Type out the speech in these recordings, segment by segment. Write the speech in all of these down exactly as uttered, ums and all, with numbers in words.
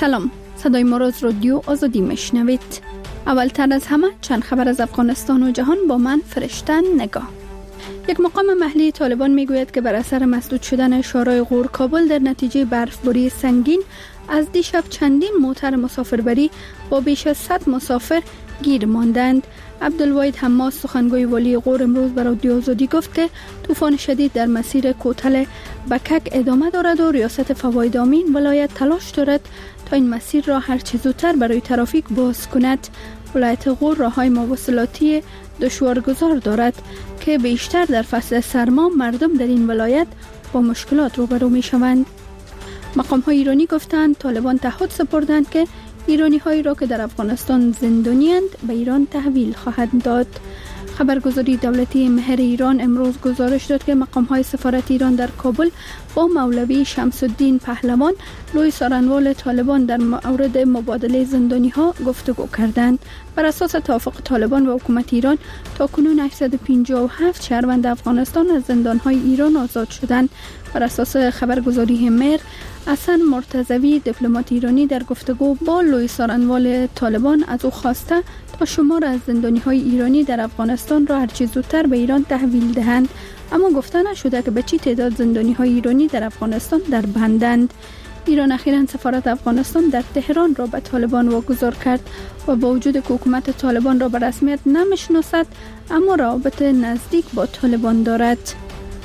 سلام، صدای ما را از رادیو آزادی میشنوید. اولتر از همه چند خبر از افغانستان و جهان با من فرشته نگاه. یک مقام محلی طالبان میگوید که بر اثر مسدود شدن شورای غور کابل در نتیجه برفباری سنگین از دیشب چندین موتر مسافربری با بیش از صد مسافر گیر ماندند. عبدالواحد حماس سخنگوی والی غور امروز بر رادیو آزادی گفت که طوفان شدید در مسیر کوتل بکک ادامه دارد و ریاست فواید آمین ولایت تلاش دارد تا این مسیر را هر چه زودتر برای ترافیک باز کند. ولایت غور راههای مواصلاتی دشوارگذار دارد که بیشتر در فصل سرما مردم در این ولایت با مشکلات روبرو می شوند. مقام های ایرانی گفتند طالبان تعهد سپردند که ایرانی هایی را که در افغانستان زندانی‌اند به ایران تحویل خواهند داد. خبرگزاری دولتی مهر ایران امروز گزارش داد که مقام های سفارت ایران در کابل با مولوی شمس الدین پهلوان لوی سارنوال طالبان در مورد مبادله زندانی ها گفتگو کردند. بر اساس توافق طالبان و حکومت ایران تا کنون هشتصد و پنجاه و هفت شهروند افغانستان از زندان های ایران آزاد شدند. بر اساس خبرگزاری مهر، حسن مرتضوی دیپلمات ایرانی در گفتگو با لوی سارنوال طالبان از او خواسته تا شمار از زندانی های ایرانی در افغانستان را هرچه زودتر به ایران تحویل دهند، اما گفته نشده که به چی تعداد زندانی های ایرانی در افغانستان در بندند. ایران اخیراً سفارت افغانستان در تهران را به طالبان واگذار کرد و با وجود که حکومت طالبان را به رسمیت نمیشناسد اما روابط نزدیک با طالبان دارد.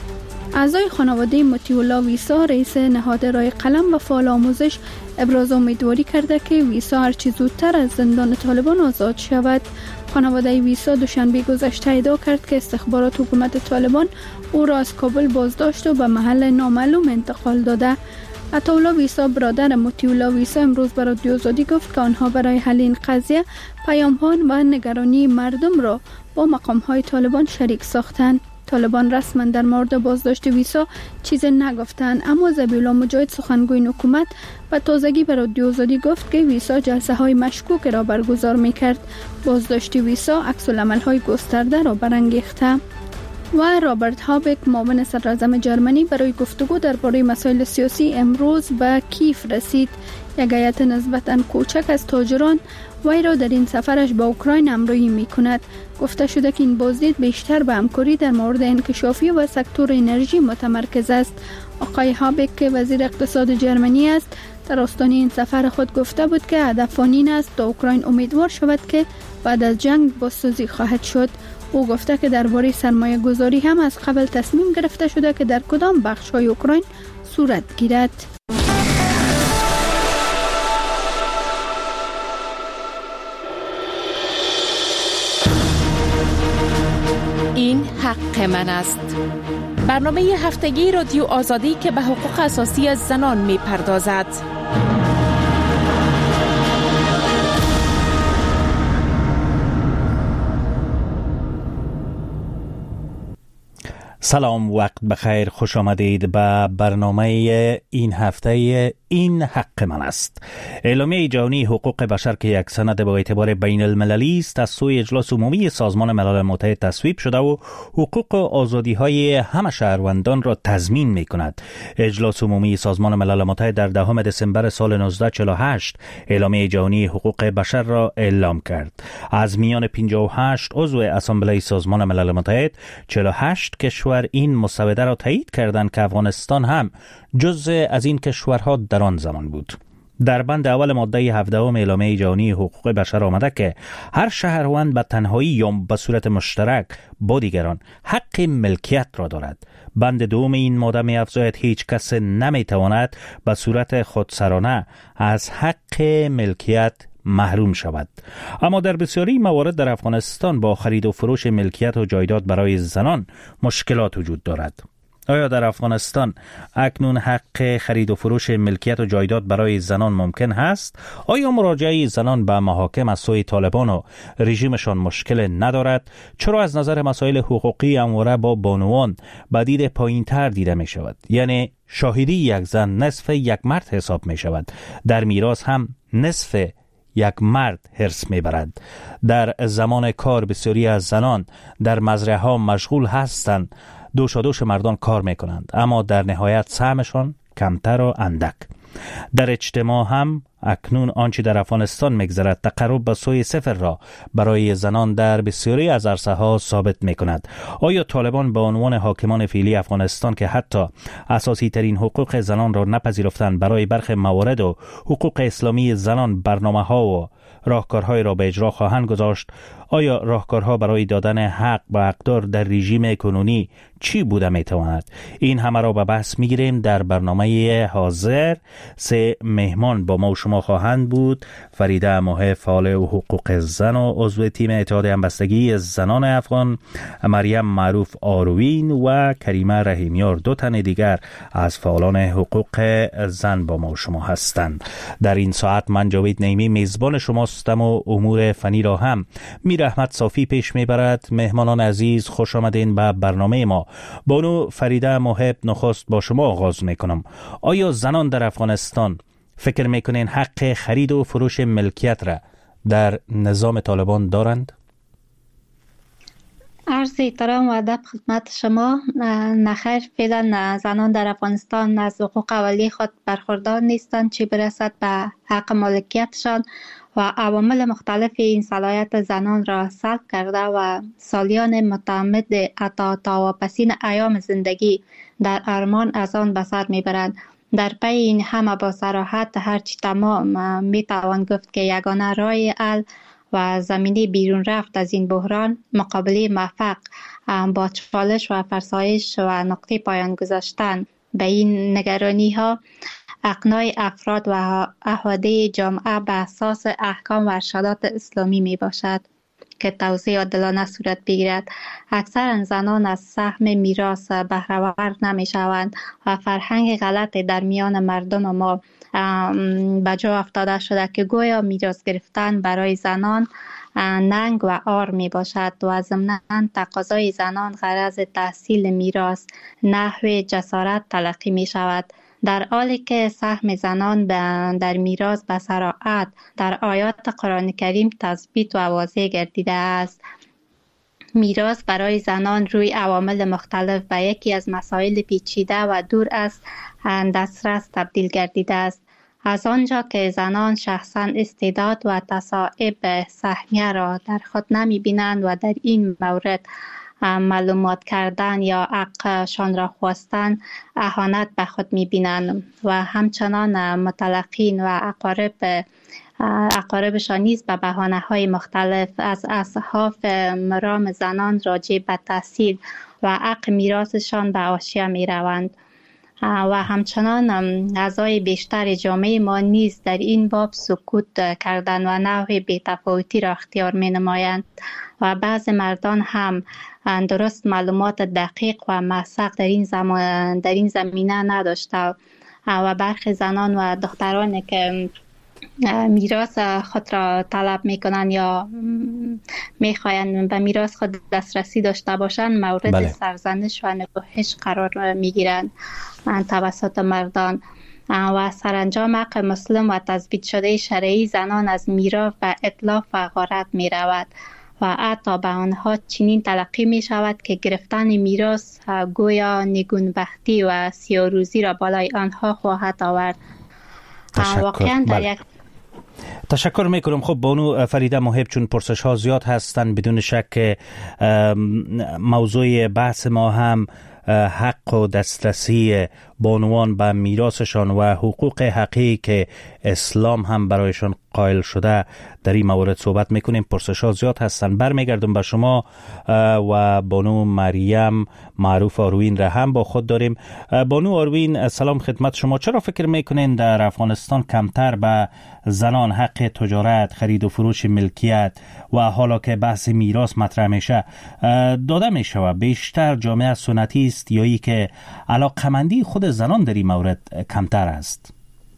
اعضای خانواده مطیع الله ویسا رئیس نهاد رای قلم و فعال آموزش ابراز امیدواری کرده که ویسا هرچی زودتر از زندان طالبان آزاد شود. خانواده ویسا دوشنبه گذشته ادعا کرد که استخبارات حکومت طالبان او را از کابل بازداشت و به محل نامعلوم انتقال داده. عطاالله ویسا برادر مطیع الله ویسا امروز بر رادیو آزادی گفت که آنها برای حل این قضیه پیام‌ها و نگرانی مردم را با مقام‌های طالبان شریک ساختند. طالبان رسما در مورد بازداشت ویسا چیز نگفتند، اما ذبیحالله مجاهد سخنگوی حکومت و تازگی بر رادیو آزادی گفت که ویسا جلسه های مشکوک را برگزار میکرد. بازداشت ویسا عکس العمل های گسترده را برانگیخته. و رابرت هابک معاون صدراعظم جرمنی برای گفتگو درباره مسائل سیاسی امروز به کیف رسید. یک هیئت نسبتاً کوچک از تاجران وی را در این سفرش با اوکراین همراهی می‌کند. گفته شده که این بازدید بیشتر به همکاری در مورد انکشافی و سکتور انرژی متمرکز است. آقای هابک که وزیر اقتصاد جرمنی است در آستانه این سفر خود گفته بود که هدف آن این است تا اوکراین امیدوار شود که بعد از جنگ بازسازی خواهد شد. او گفته که درباره سرمایه گذاری هم از قبل تصمیم گرفته شده که در کدام بخش های اوکراین صورت گیرد. این حق من است. برنامه هفتگی رادیو آزادی که به حقوق اساسی از زنان می پردازد. سلام، وقت بخیر، خوش آمدید به برنامه این هفته این حق من است. اعلامیه جهانی حقوق بشر که یک سند با اعتبار بین المللی است از سوی اجلاس عمومی سازمان ملل متحد تصویب شده و حقوق و آزادی های همه شهروندان را تضمین می کند. اجلاس عمومی سازمان ملل متحد در دهم دسامبر سال نوزده چهل و هشت اعلامیه جهانی حقوق بشر را اعلام کرد. از میان پنجاه و هشت عضو اسامبله سازمان ملل متحد، چهل و هشت کشور این مسوده را تایید کردند که افغانستان هم جزء از این کشورها در آن زمان بود. در بند اول ماده هفدهم اعلامیه جهانی حقوق بشر آمده که هر شهروند به تنهایی یا به صورت مشترک با دیگران حق ملکیت را دارد. بند دوم این ماده می افزاید هیچ کس نمی تواند به صورت خودسرانه از حق ملکیت محروم شود. اما در بسیاری موارد در افغانستان با خرید و فروش ملکیت و جایداد برای زنان مشکلات وجود دارد. آیا در افغانستان اکنون حق خرید و فروش ملکیت و جایداد برای زنان ممکن هست؟ آیا مراجعه زنان به محاکم از سوی طالبان و رژیمشان مشکل ندارد؟ چرا از نظر مسائل حقوقی همواره با بانوان به دید پایین تر دیده می شود؟ یعنی شاهدی یک زن نصف یک مرد حساب می شود. در میراث هم نصف یک مرد حرص میبرد. در زمان کار بسیاری از زنان در مزرعه ها مشغول هستند، دوشادوش مردان کار میکنند، اما در نهایت سهمشان کمتر و اندک. در اجتماع هم اکنون آنچه در افغانستان میگذرد تقرب به سوی صفر را برای زنان در بسیاری از عرصه ها ثابت می کند. آیا طالبان به عنوان حاکمان فعلی افغانستان که حتی اساسی ترین حقوق زنان را نپذیرفتند برای برخی موارد و حقوق اسلامی زنان برنامه ها و راهکارهای را به اجرا خواهند گذاشت؟ آیا راهکارها برای دادن حق به اقدار در رژیم کنونی چی بوده می تواند؟ این همه را به بحث می گیریم در برنامه حاضر. سه مهمان با ما و شما خواهند بود: فریده محب، فعال حقوق زن و عضو تیم اتحاد همبستگی زنان افغان، مریم معروف آروین و کریمه رحیمیار، دو تن دیگر از فعالان حقوق زن با ما و شما هستند. در این ساعت من جاوید نعیمی میزبان شماستم و امور فنی را هم میر احمد صافی پیش میبرد. مهمانان عزیز، خوش آمدین به برنامه ما. بانو فریده محب، نخست با شما آغاز میکنم. آیا زنان در افغانستان فکر میکنین حق خرید و فروش ملکیت را در نظام طالبان دارند؟ عرض احترام و ادب خدمت شما. نخیر، فعلا زنان در افغانستان از حقوق اولیه خود برخوردار نیستند، چه برسد به حق مالکیتشان، و عوامل مختلف این صلاحیت زنان را سلب کرده و سالیان متعمد عطا واپسین ایام زندگی در ارمان از آن به سر میبرند. در پی این همه با صراحت هرچی تمام میتوان گفت که یگانه راه حل و زمینه بیرون رفت از این بحران مقابله موفق با چالش و فرسایش و نقطه پایان گذاشتن به این نگرانی ها، اقناع افراد و احاده جامعه به اساس احکام و ارشادات اسلامی می باشد که توزیع عادلانه صورت بگیرد. اکثر زنان از سهم میراث بهره‌ور نمی شوند و فرهنگ غلط در میان مردم ما به جا افتاده شده که گویا میراث گرفتن برای زنان ننگ و عار می باشد و ضمناً تقاضای زنان غرض تحصیل میراث نحو جسارت تلقی می شود، در حالی که سهم زنان در میراث به صراحت در آیات قرآن کریم تثبیت و واضح گردیده است. میراث برای زنان روی عوامل مختلف به یکی از مسائل پیچیده و دور از دسترس تبدیل گردیده است. از آنجا که زنان شخصا استعداد و تصاعب سهمیه را در خود نمی بینند و در این مورد معلومات کردن یا حقشان را خواستن اهانت به خود می بینند و همچنان متلقین و اقارب اقاربشان نیز به بهانه های مختلف از اصحاف مرام زنان راجع به تحصیل و حق میراثشان به حاشیه می روند و همچنان اعضای بیشتر جامعه ما نیز در این باب سکوت کردن و نوع بی‌تفاوتی را اختیار می نمایند و بعض مردان هم درست معلومات دقیق و موثق در این زمان در این زمینه نداشته و برخی زنان و دخترانی که میراث خود را طلب میکنن یا میخواین به میراث خود دسترسی داشته باشند مورد بله. سرزنش و نکوهش قرار میگیرند توسط مردان و سرانجام حق مسلم و تثبیت شده شرعی زنان از میراث به اتلاف و غارت می رود و حتی به آنها چنین تلقی می شود که گرفتن میراث گویا نگونبختی و سیاروزی را بالای آنها خواهد آورد. واقعا در یک تشکر میکنم. خب بانو فریده محب، چون پرسش ها زیاد هستند، بدون شک موضوع بحث ما هم حق و دسترسی بانوان به میراثشان و حقوق حقیقی که اسلام هم برایشان قائل شده در این مورد صحبت میکنیم. پرسش ها زیاد هستن. برمیگردم به شما و بانو مریم معروف آروین را هم با خود داریم. بانو آروین، سلام خدمت شما. چرا فکر میکنین در افغانستان کمتر به زنان حق تجارت، خرید و فروش ملکیت و حالا که بحث میراث مطرح میشه داده میشه و بیشتر جامعه سنتی است، یا ای که علاقمندی خود زنان در این مورد کمتر است؟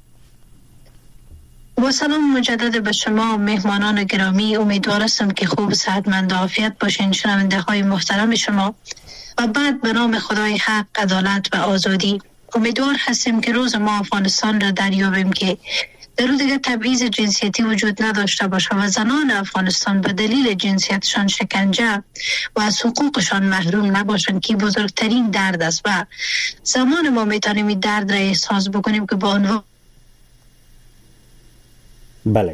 با سلام مجدد به شما مهمانان گرامی، امیدوارم که خوب صحتمند و عافیت باشین شنونده های محترم شما و بعد به نام خدای حق، عدالت و آزادی امیدوار هستیم که روز ما افغانستان را دریابیم که در رو دیگه تبعیض جنسیتی وجود نداشته باشه و زنان افغانستان به دلیل جنسیتشان شکنجه و از حقوقشان محروم نباشن که بزرگترین درد است و زمان ما میتونیم این درد را احساس بکنیم که با عنوان بله.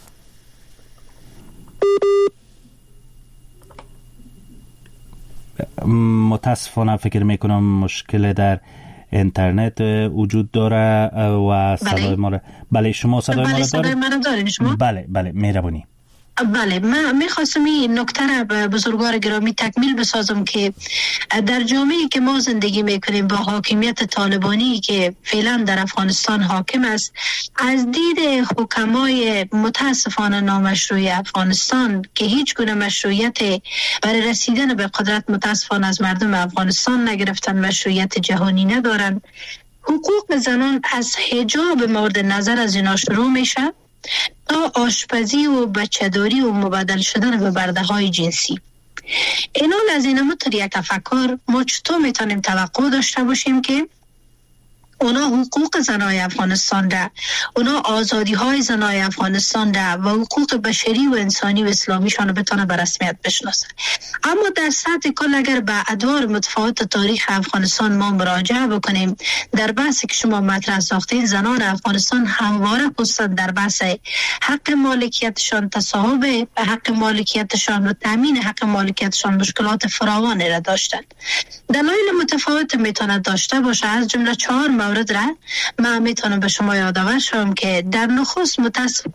متاسفانه فکر میکنم مشکل در اینترنت وجود داره و صدای ما را بله شما صدای ما را صدای من دارین شما؟ بله بله مهربانی. بله من میخواستم این نکته را به بزرگوار گرامی تکمیل بسازم که در جامعه‌ای که ما زندگی میکنیم با حاکمیت طالبانی که فعلا در افغانستان حاکم است، از دید حکمای متاسفانه نامشروع افغانستان که هیچ گونه مشروعیت برای رسیدن به قدرت متاسفانه از مردم افغانستان نگرفتن، مشروعیت جهانی ندارن، حقوق زنان از حجاب مورد نظر از اینا شروع میشه تا آشپزی و بچه‌داری و مبادل شدن به برده های جنسی. اینا لازمه مطور یک تفکر ما چطور میتونیم توقع داشته باشیم که اونا حقوق زنای افغانستان را، اونا آزادی های زنای افغانستان را و حقوق بشری و انسانی و اسلامیشان را بتونه به رسمیت بشناسه. اما در سطح کل اگر به ادوار متفاوت تاریخ افغانستان ما مراجعه بکنیم، در بحثی که شما مطرح ساختین، زنان افغانستان همواره خصوصا در بحث حق مالکیتشان، تصاحب حق مالکیتشان و تامین حق مالکیتشان مشکلات فراوانی را داشتند. دلایل متفاوت میتونه داشته باشه، از جمله چهار مورد را من میتونم به شما یادآور شم که در نخست متاسف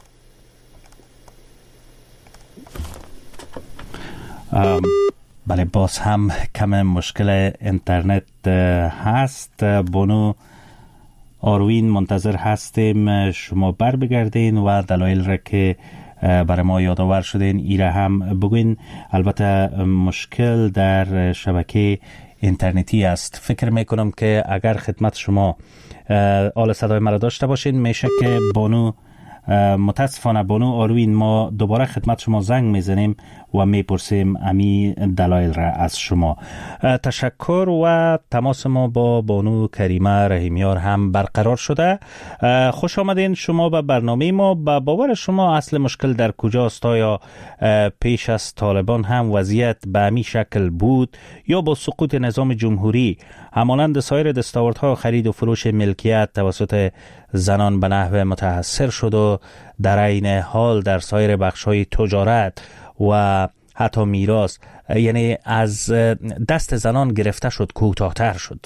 بله باز هم کم مشکل اینترنت هست. بانو آروین منتظر هستیم شما بر بگردین و دلایل را که برای ما یادآور شدین ایره هم بگوین. البته مشکل در شبکه اینترنتی است. فکر میکنم که اگر خدمت شما آل صدای مرا داشته باشین میشه که بانو متاسفانه بانو آروین ما دوباره خدمت شما زنگ میزنیم و میپرسیم امی دلایل را از شما. تشکر و تماس ما با بانو کریمه رحیمیار هم برقرار شده. خوش آمدین شما به برنامه ما. با باور شما اصل مشکل در کجاست؟ آیا پیش از طالبان هم وضعیت به امی شکل بود یا با سقوط نظام جمهوری همانند سایر دستاوردها خرید و فروش ملکیت توسط زنان به نحو متحصر شد و در عین حال در سایر بخش‌های تجارت و حتی میراث یعنی از دست زنان گرفته شد، کوتاه‌تر شد؟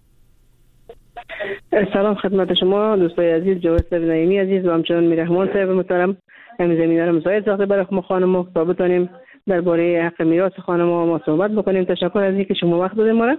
سلام خدمت شما دوستای عزیز، جواد صاحب نعیمی عزیز و همچنان میرحمان صاحب محترم. همین زمینه را مساعد ساخته برای ما خانم تا بتونیم درباره حق میراث خانم ما صحبت بکنیم. تشکر از اینکه شما وقت دادید ما را.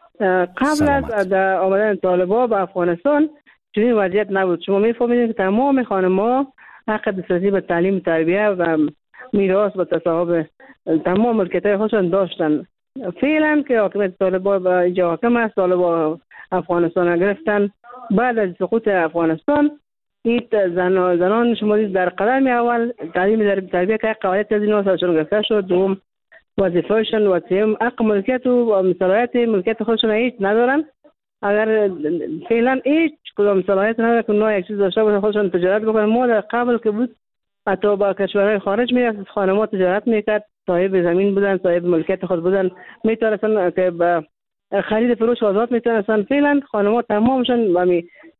قبل از آمدن طالبان به افغانستان چنین وضعیت نبود. شما میفهمید که تمام خانم‌ها حق دسترسی به تعلیم، تربیت و میراث و تصاحب تمام ملکیت‌های خودشان داشتن. فعلا که حکومت طالبان به اینجا حاکم است، طالبان افغانستان گرفتن. بعد از سقوط افغانستان این زن زنان شما در قدم اول تعلیم در تربیت که قواعد از اینا سرشون گرفته شد، دوم وظیفه‌شون و سوم حق ملکیت و صلاحیت ملکیت خودشون هیچ ندارن. اگر فعلا هیچ کدام صلاحیت نداره که نه یک چیز داشته باشه خودشون تجارت بکنن. ما در قبل که بود حتی با کشورهای خارج میرفت خانم‌ها تجارت میکرد، صاحب زمین بودن، صاحب ملکیت خود بودن، میتونستن که با خرید فروش آزاد میتونستن. فعلا خانم‌ها تمامشون با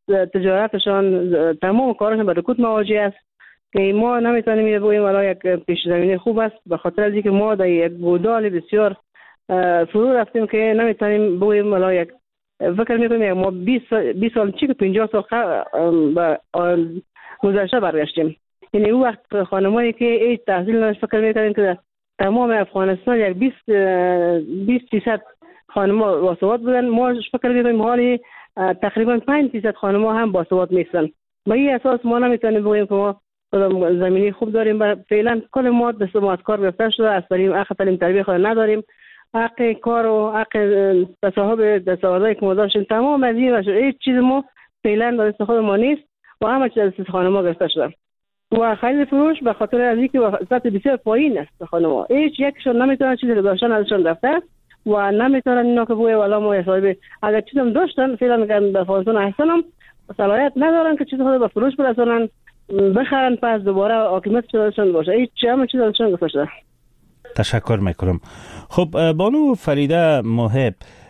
تجارتشان تمام کارشون با رکود مواجه است که ما نمیتونیم بگوییم والا یک پیش زمینه خوب است، به خاطر از اینکه ما در یک بودال بسیار فرو رفتیم که نمیتونیم بگوییم والا یک فکر میکنیم ما بیست سال چی که پنجاه سال به گذشته برگشتیم. یعنی اون وقت خانمایی که هیچ تحصیل نداشت فکر میکنیم که تمام افغانستان یک بیست بیست درصد خانم‌ها باسواد بودن. ما فکر میکنیم حالی تقریبا پنج درصد خانم‌ها هم باسواد نیستن. به این اساس ما نمیتونیم بگوییم که ما زمینی خوب داریم. فعلا کل ما دست ما از کار گرفته شده، از تعلیم حق تعلیم تربیت خود نداریم. حق کار و حق تصاحب دستاوردهایی که ما داشتیم تمام از این هیچ چیز ما فعلا در دست خود ما نیست و همه چیز از دست خانم‌ها گرفته شده. و خرید فروش به خاطر از اینکه سطح بسیار پایین است خانم‌ها، هیچ یکشون نمیتونن چیزی که داشتن ازشون رفته و نمیتونن اینا که بوی والا ما حسابی اگر چیزم داشتن فعلا میگن به افغانستان احسنم صلاحیت ندارن که چیز خود به فروش برسونن بخرن پس دوباره حاکمیت چیزشون باشه. هیچ همه چیز ازشون گرفته شده. تشکر میکنم. خب بانو فریده محب،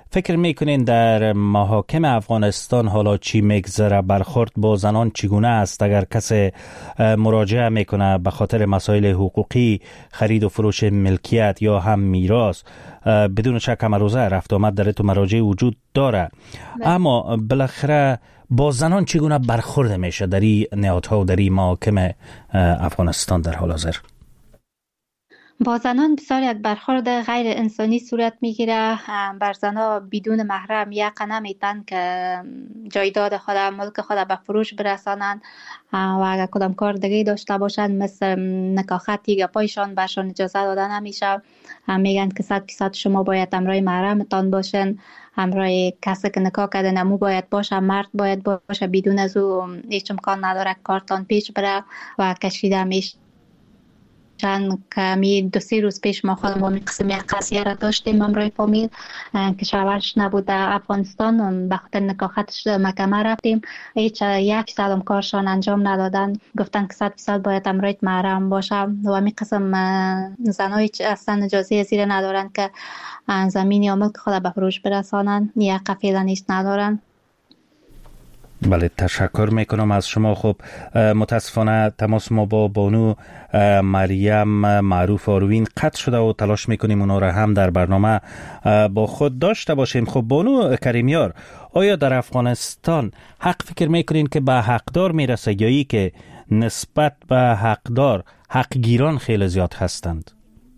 فکر میکنین در محاکم افغانستان حالا چی میگذره؟ برخورد با زنان چگونه است اگر کسی مراجعه میکنه به خاطر مسائل حقوقی، خرید و فروش ملکیت یا هم میراث؟ بدون شک هم روزه رفت آمد در تو مراجع وجود داره، اما بالاخره با زنان چگونه برخورد میشه در این نهادها و در این محاکم افغانستان در حال حاضر؟ با زنان بسیار یک برخورد غیر انسانی صورت میگیره. بر زنها بدون محرم یقه نمیتن که جایداد خود، ملک خود به فروش برسانند و اگر کدام کار دیگه داشته باشند مثل نکاحت یا پایشان برشان اجازه داده نمیشه. میگن که صد فیصد شما باید همراه محرمتان باشن، همراه کسی که نکاح کرده نمو باید باشه، مرد باید باشه، بدون از او هیچ امکان نداره کارتان پیش بره و کشیده میشه. چند کمی دو سه روز پیش ما خودم با قسم یک قضیه را داشتیم همراه فامیل که شوهرش نبود افغانستان، به خاطر نکاحتش محکمه رفتیم، هیچ یک فیصد هم کارشان انجام ندادن، گفتن که صد فیصد باید همراه محرم باشه و همین قسم زنها هیچ اصلا اجازه زیر ندارن که زمین یا ملک خود به فروش برسانن، یک فعلا هیچ ندارن. بله، تشکر میکنم از شما. خب متاسفانه تماس ما با بانو مریم معروف آروین قطع شده و تلاش میکنیم اونا را هم در برنامه با خود داشته باشیم. خب بانو کریمیار، آیا در افغانستان حق فکر میکنین که به حقدار میرسه یا ای که نسبت به حقدار حقگیران خیلی زیاد هستند؟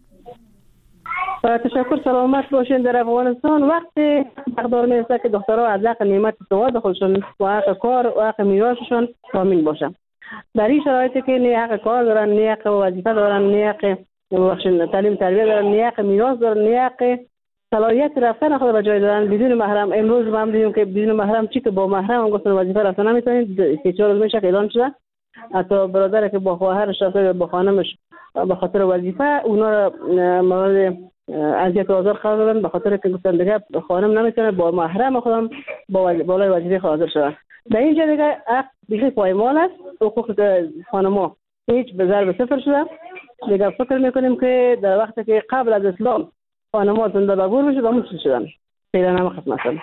تشکر، سلامت باشین. در افغانستان وقتی حقدار میرسه که دخترها از حق نعمت سواد خودشون و حق کار و حق میراثشون تامین باشن. در این شرایطی که نه حق کار دارن، نه حق وظیفه دارن، نه حق تعلیم تربیت دارن، نه حق میراث دارن، نه حق صلاحیت رفتن خود به جای دارن بدون محرم. امروز ما هم دیدیم که بدون محرم چی که با محرم هم گفتن وظیفه رفتن نمیتونید، سه چهار روز میشه که اعلان شده. حتی برادر که با خواهرش رفته با خانمش به خاطر وظیفه اونا را مورد اذیت و آزار قرار دادن به خاطر که گفتن دیگه خانم نمیتونه با محرم خودم با بالای وظیفه حاضر شود. در اینجا دیگه حق دیگه پایمال است، حقوق خانم‌ها هیچ به ضرب صفر شده. دیگه فکر میکنیم که در وقتی که قبل از اسلام خانم‌ها زنده بگور میشد و مشکل شدن، فعلا هم ختم شدن.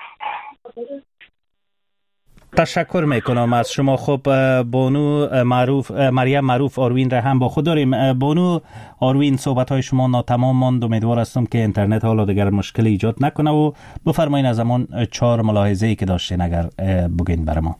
تشکر میکنم از شما. خب بانو معروف مریم معروف آروین را هم با خود داریم. بانو آروین، صحبت های شما ناتمام ماند، امیدوار هستم که اینترنت حالا دیگر مشکلی ایجاد نکنه و بفرمایید از همون چهار ملاحظه‌ای که داشتین اگر بگین برای ما.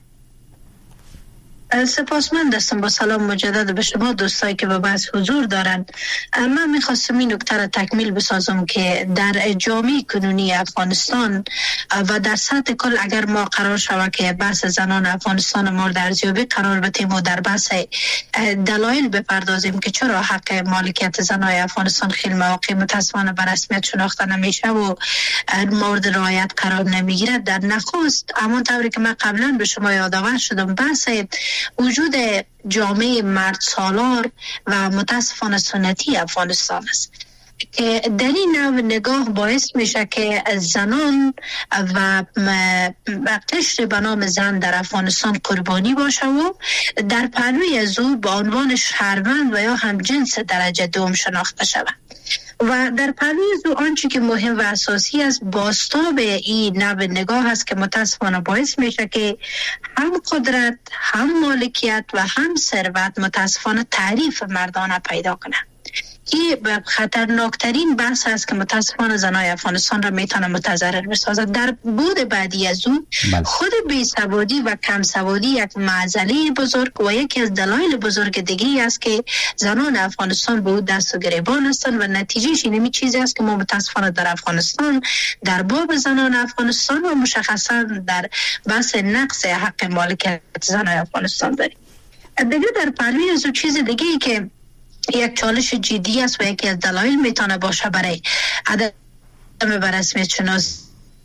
سپاسمند هستم. با سلام مجدد به شما دوستایی که به بحث حضور دارن. من میخواستم این نکته را تکمیل بسازم که در جامعه کنونی افغانستان و در سطح کل اگر ما قرار شود که بحث زنان افغانستان مورد ارزیابی قرار بدیم و در بحث دلایل بپردازیم که چرا حق مالکیت زنای افغانستان خیلی مواقع متاسفانه به رسمیت شناخته نمیشه و مورد رعایت قرار نمیگیره، در نخست همون طوری که من قبلا به شما یادآور شدم بحث وجود جامعه مرد سالار و متاسفانه سنتی افغانستان است که در این نوع نگاه باعث میشه که زنان و قشر به نام زن در افغانستان قربانی باشه و در پهلوی از او به عنوان شهروند و یا همجنس درجه دوم شناخته شود. و در پهلوی از او آنچه که مهم و اساسی است بازتاب این نوع نگاه است که متاسفانه باعث میشه که هم قدرت، هم مالکیت و هم ثروت متاسفانه تعریف مردانه پیدا کنه. این خطرناکترین بحث است که متاسفانه زنای افغانستان را میتونه متضرر بسازد. در بود بعدی از اون خود بی‌سوادی و کم سوادی یک معضله بزرگ و یکی از دلایل بزرگ دیگه است که زنان افغانستان به او دست و گریبان هستند و نتیجهش اینمی چیزی است که ما متاسفانه در افغانستان در باب زنان افغانستان و مشخصا در بحث نقص حق مالکیت زنان افغانستان داریم. دیگه در پهلوی از اون چیز دیگه ای که یک چالش جدی است و یکی از دلایل میتونه باشه برای عدم به رسمیت شناسی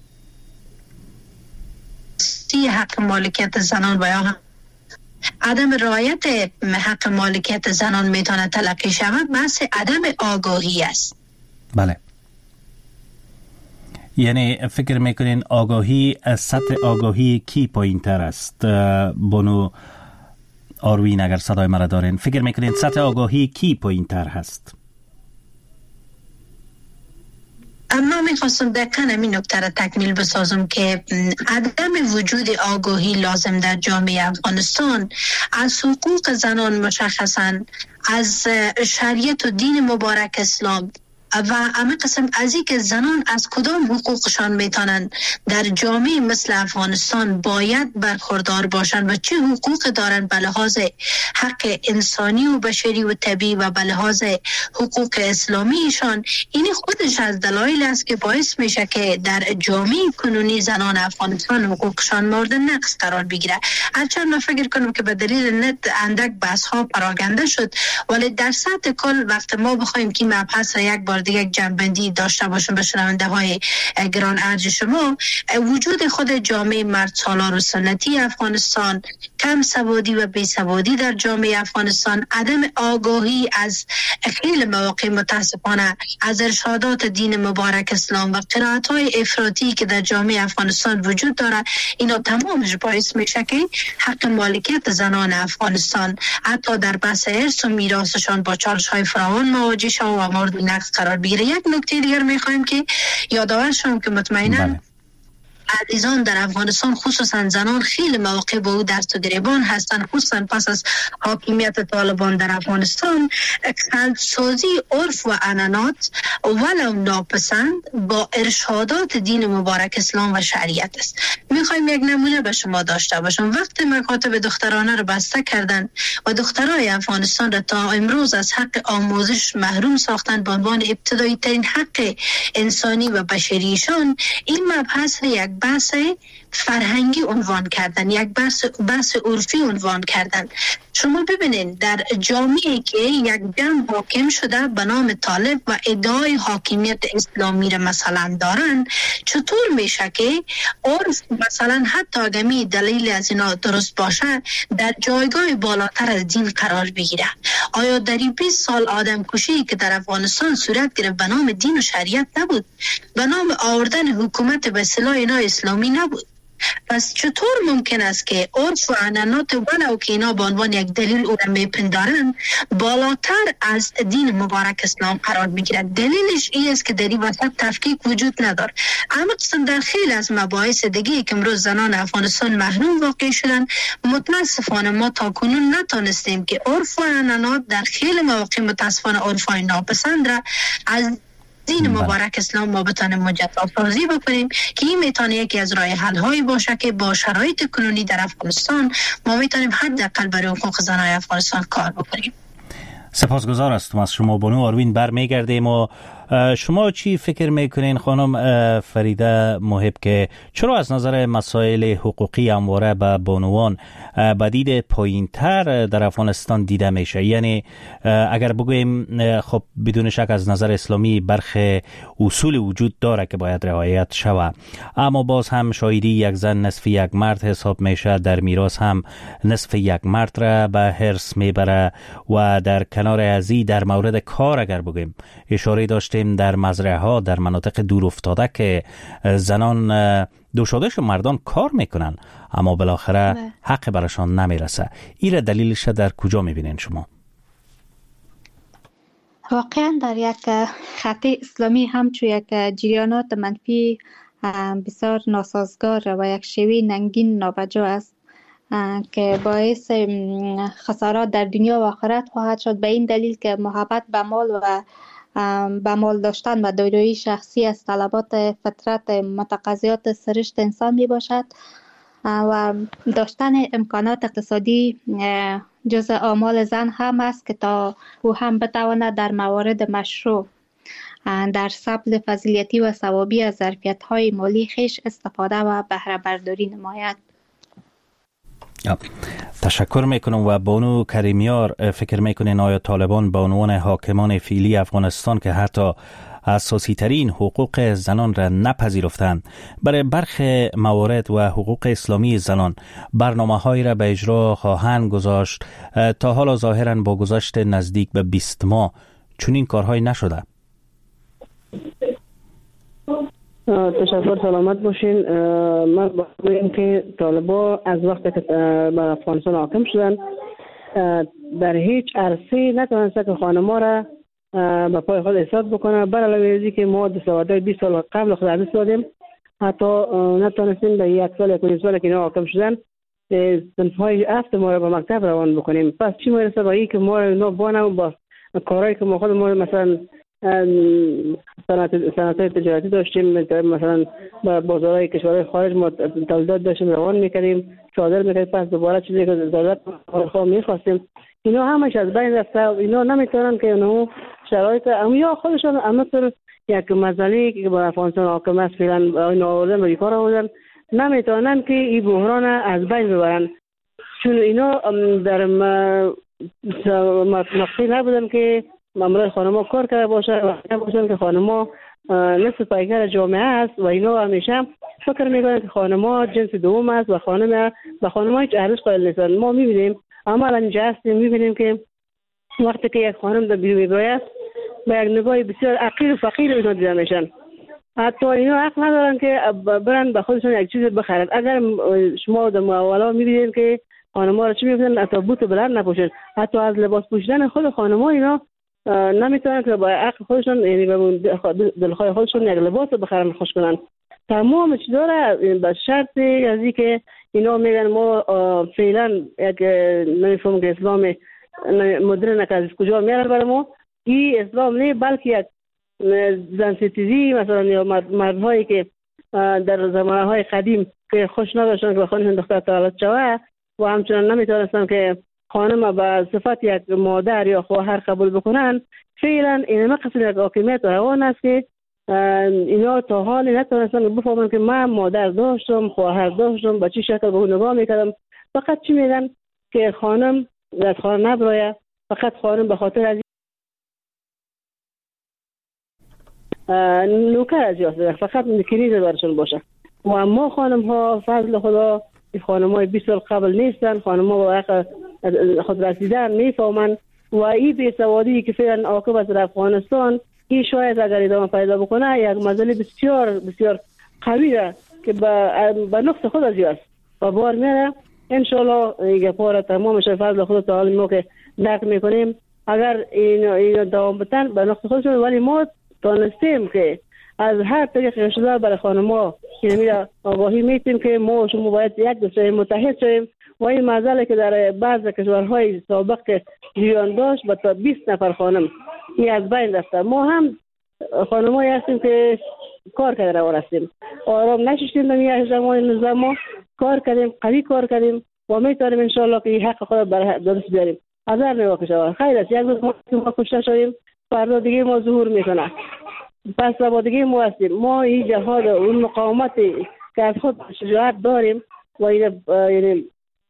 حق مالکیت زنان و یا هم عدم رعایت حق مالکیت زنان میتونه تلقی شود، بحث عدم آگاهی است. بله، یعنی فکر میکنین آگاهی از سطح آگاهی کی پایین تر است؟ بانو آروین اگر صدای مرا دارین، فکر میکنین سطح آگاهی کی پایین تر هست؟ اما میخواستم دقیقا همین نکته را تکمیل بسازم که عدم وجود آگاهی لازم در جامعه افغانستان از حقوق زنان، مشخصا از شریعت و دین مبارک اسلام و اما قسم از این که زنان از کدام حقوقشان میتونن در جامعه مثل افغانستان باید برخوردار باشن و چه حقوق دارن به لحاظ حق انسانی و بشری و طبیعی و به لحاظ حقوق اسلامیشان، این خودش از دلایل است که باعث میشه که در جامعه کنونی زنان افغانستان حقوقشان مورد نقض قرار بگیره. هرچند من فکر کنم که به دلیل نت اندک بحث ها پراگنده شد، ولی در سطح کل وقت ما بخوایم که مبحث را یک بار دیگه یک جنبندی داشته باشیم به شنونده های گران ارج شما، وجود خود جامعه مرد سالار و سنتی افغانستان، کم سوادی و بی سوادی در جامعه افغانستان، عدم آگاهی از خیلی مواقع متاسفانه از ارشادات دین مبارک اسلام و قرائت های افراطی که در جامعه افغانستان وجود داره، اینا تمامش باعث میشه که حق مالکیت زنان افغانستان حتی در بحث ارث و میراثشان با چالش های فراوان مواجه شود و مورد نقض قرار بگیره. یک نکته دیگر میخوایم که یادآور شوم که مطمئنا عزیزان در افغانستان خصوصا زنان خیلی مواقع با او دست و گریبان هستند، خصوصا پس از حاکمیت طالبان در افغانستان. قلبسازی عرف و عنعنات ولو ناپسند با ارشادات دین مبارک اسلام و شریعت است. میخوایم یک نمونه به شما داشته باشم. وقتی مکاتب دخترانه رو بسته کردن و دخترای افغانستان را تا امروز از حق آموزش محروم ساختن به عنوان ابتدایی ترین حق انسانی و بشریشان، این مبحث یک بحث فرهنگی عنوان کردن، یک بحث بحث عرفی عنوان کردن. شما ببینید در جامعه که یک جمع حاکم شده به نام طالب و ادعای حاکمیت اسلامی را مثلا دارن، چطور میشه که عرف مثلا حتی اگه دلیل از اینا درست باشه در جایگاه بالاتر از دین قرار بگیره؟ آیا در بیست سال آدم کشی که در افغانستان صورت گرفت به نام دین و شریعت نبود؟ به نام آوردن حکومت به اصطلاح اینا اسلامی نبود؟ پس چطور ممکن است که عرف و عنعنات ولو که اینا به عنوان یک دلیل او را میپندارن بالاتر از دین مبارک اسلام قرار میگیرد؟ دلیلش این است که در این وسط تفکیک وجود ندار. اما قسم در خیلی از مباحث دیگه که امروز زنان افغانستان محروم واقع شدن، متاسفانه ما تا کنون نتونستیم که عرف و عنعنات در خیلی مواقع متاسفانه عرفای ناپسند را از دین مبارک اسلام ما بتانیم مجزا سازی بکنیم که این میتونه یکی از راه حل هایی باشه که با شرایط کنونی در افغانستان ما میتونیم حداقل برای حقوق زنان افغانستان کار بکنیم. سپاسگزار هستم از شما بانو آروین. برمیگردیم و شما چی فکر میکنین خانم فریده محب که چرا از نظر مسائل حقوقی همواره به بانوان به دید پایین تر در افغانستان دیده میشه؟ یعنی اگر بگویم خب بدون شک از نظر اسلامی برخی اصول وجود داره که باید رعایت شود، اما باز هم شایدی یک زن نصف یک مرد حساب میشه، در میراث هم نصف یک مرد را به حرص میبره و در کنار ازی در مورد کار اگر بگویم اشاره داشته در مزرعه ها در مناطق دور افتاده که زنان دوشادش مردان کار میکنن اما بالاخره حق برشان نمیرسه. این دلیلش در کجا میبینین شما؟ واقعا در یک خط اسلامی همچون یک جریانات منفی بسیار ناسازگار و یک شیوه ننگین نابجا است که باعث خسارات در دنیا و آخرت خواهد شد، به این دلیل که محبت به مال و به مال داشتن و دارایی شخصی از طلبات فطرت متقاضیات سرشت انسان می باشد و داشتن امکانات اقتصادی جزء آمال زن هم است که تا او هم بتواند در موارد مشروع در سبل فضیلتی و ثوابی از ظرفیت‌های مالی خیش استفاده و بهره برداری نماید. تشکر میکنم. و بانو کریمیار فکر میکنین آیا طالبان به عنوان حاکمان فعلی افغانستان که حتی اساسی ترین حقوق زنان را نپذیرفتند برای برخی موارد و حقوق اسلامی زنان برنامه های را به اجرا خواهند گذاشت؟ تا حالا ظاهرا با گذشت نزدیک به بیست ماه چنین کارهای نشده. تشکر، سلامت باشین. من باید که طالبا از وقتی که به افغانستان حاکم شدن در هیچ عرصه نتوانسته که خانم‌ها را به پای خود حساب بکنه. بر علاوه از اینکه ما دستاوردهای بیست سال قبل خود از دست دادیم، حتی نتونستیم به یک سال یک و نیم سال که اینا حاکم شدن صنف‌های هفت ما رو به مکتب روان بکنیم. پس چی میرسه به این که ما اینا بانم با کارهایی که ما خود ما مثلا صنعت صنعت‌های تجارتی داشتیم، مثلا با بازارهای کشورهای خارج ما تولیدات داشتیم روان میکردیم، صادر میکردیم، پس دوباره چیزی که دولت خواهم میخواستیم اینا همش از بین رفته. اینا نمیتونن که اونو شرایط هم یا خودشان همطور یک مسئله که با افغانستان حاکم است فعلا اینا آوردن و کار آوردن، نمیتونن که این بحران از بین ببرن، چون اینا در مقصد نبودن که مامورای خانم‌ها کار کرده باشه و نباشن که خانم‌ها نصف پیکر جامعه است و اینا همیشه فکر میکنن که خانم‌ها جنس دوم است و خانم به خانم‌ها هیچ ارزش قائل نیستن. ما میبینیم عملا اینجا هستیم، میبینیم که وقتی که یک خانم در بیرون میباید با یک نگاه بسیار عقیر و فقیر اینا دیده میشن. حتی اینا حق ندارن که برن به خودشون یک چیز بخرن. اگر شما در موالا میبینید که خانم‌ها رو چی میگن، حتی بوت بلند نپوشن، حتی از لباس پوشیدن خود خانم‌ها اینا نمیتونن که با عقل خودشون یعنی به دلخواه خودشون یک لباس بخرن خوش کنن. تمام چیزا را به شرط از اینکه اینا میگن ما فعلا یک نمیفهم که اسلام مدرن که از کجا میارن برای ما، این اسلام نه بلکه یک زن ستیزی مثلا یا مردهایی که در زمانه های قدیم که خوش نداشتن که به خانشون دختر تولد شوه و همچنان نمیتونستن که خانم به صفت یک مادر یا خواهر قبول بکنن. فعلا این مقصد یک حاکمیت روان است که اینا تا حال نتونستن بفهمن که من مادر داشتم، خواهر داشتم، به چه شکل به اون نگاه میکردم. فقط چی میگن که خانم از خانه نبرایه، فقط خانم به خاطر از نوکر از یاست، فقط کنیز برشون باشه. و اما خانم ها فضل خدا خانم های بیست سال قبل نیستن، خانم ها با حق خود رسیدن میفهمن و این بیسوادی که فعلا عاقب است در افغانستان، این شاید اگر ادامه پیدا بکنه یک مسئله بسیار بسیار قوی است که به نقص خود از است و بار میره. انشالله این گپا تمامش فضل خود تعالی ما که درک میکنیم. اگر این این دوام بتن به نقص خودشون، ولی ما تانستیم که از هر طریق شده برای خانم‌ها یعنی آگاهی میتیم که ما شما باید یک دوسته متحد شویم و این مسئله که در بعض کشورهای سابق که جریان داشت با تا بیست نفر خانم این از بین رفته. ما هم خانم‌هایی هستیم که کار کرده روان هستیم، آرام نشستیم در این زمان نظام، ما کار کردیم، قوی کار کردیم و میتونیم انشالله که این حق خود بر درست بیاریم. هزار نواکه شود خیر است، یک روز ما کشته شویم فردا دیگه ما ظهور میکنه، پس با دیگه ما هستیم. ما این جهاد اون مقاومتی که از خود شجاعت داریم و این یعنی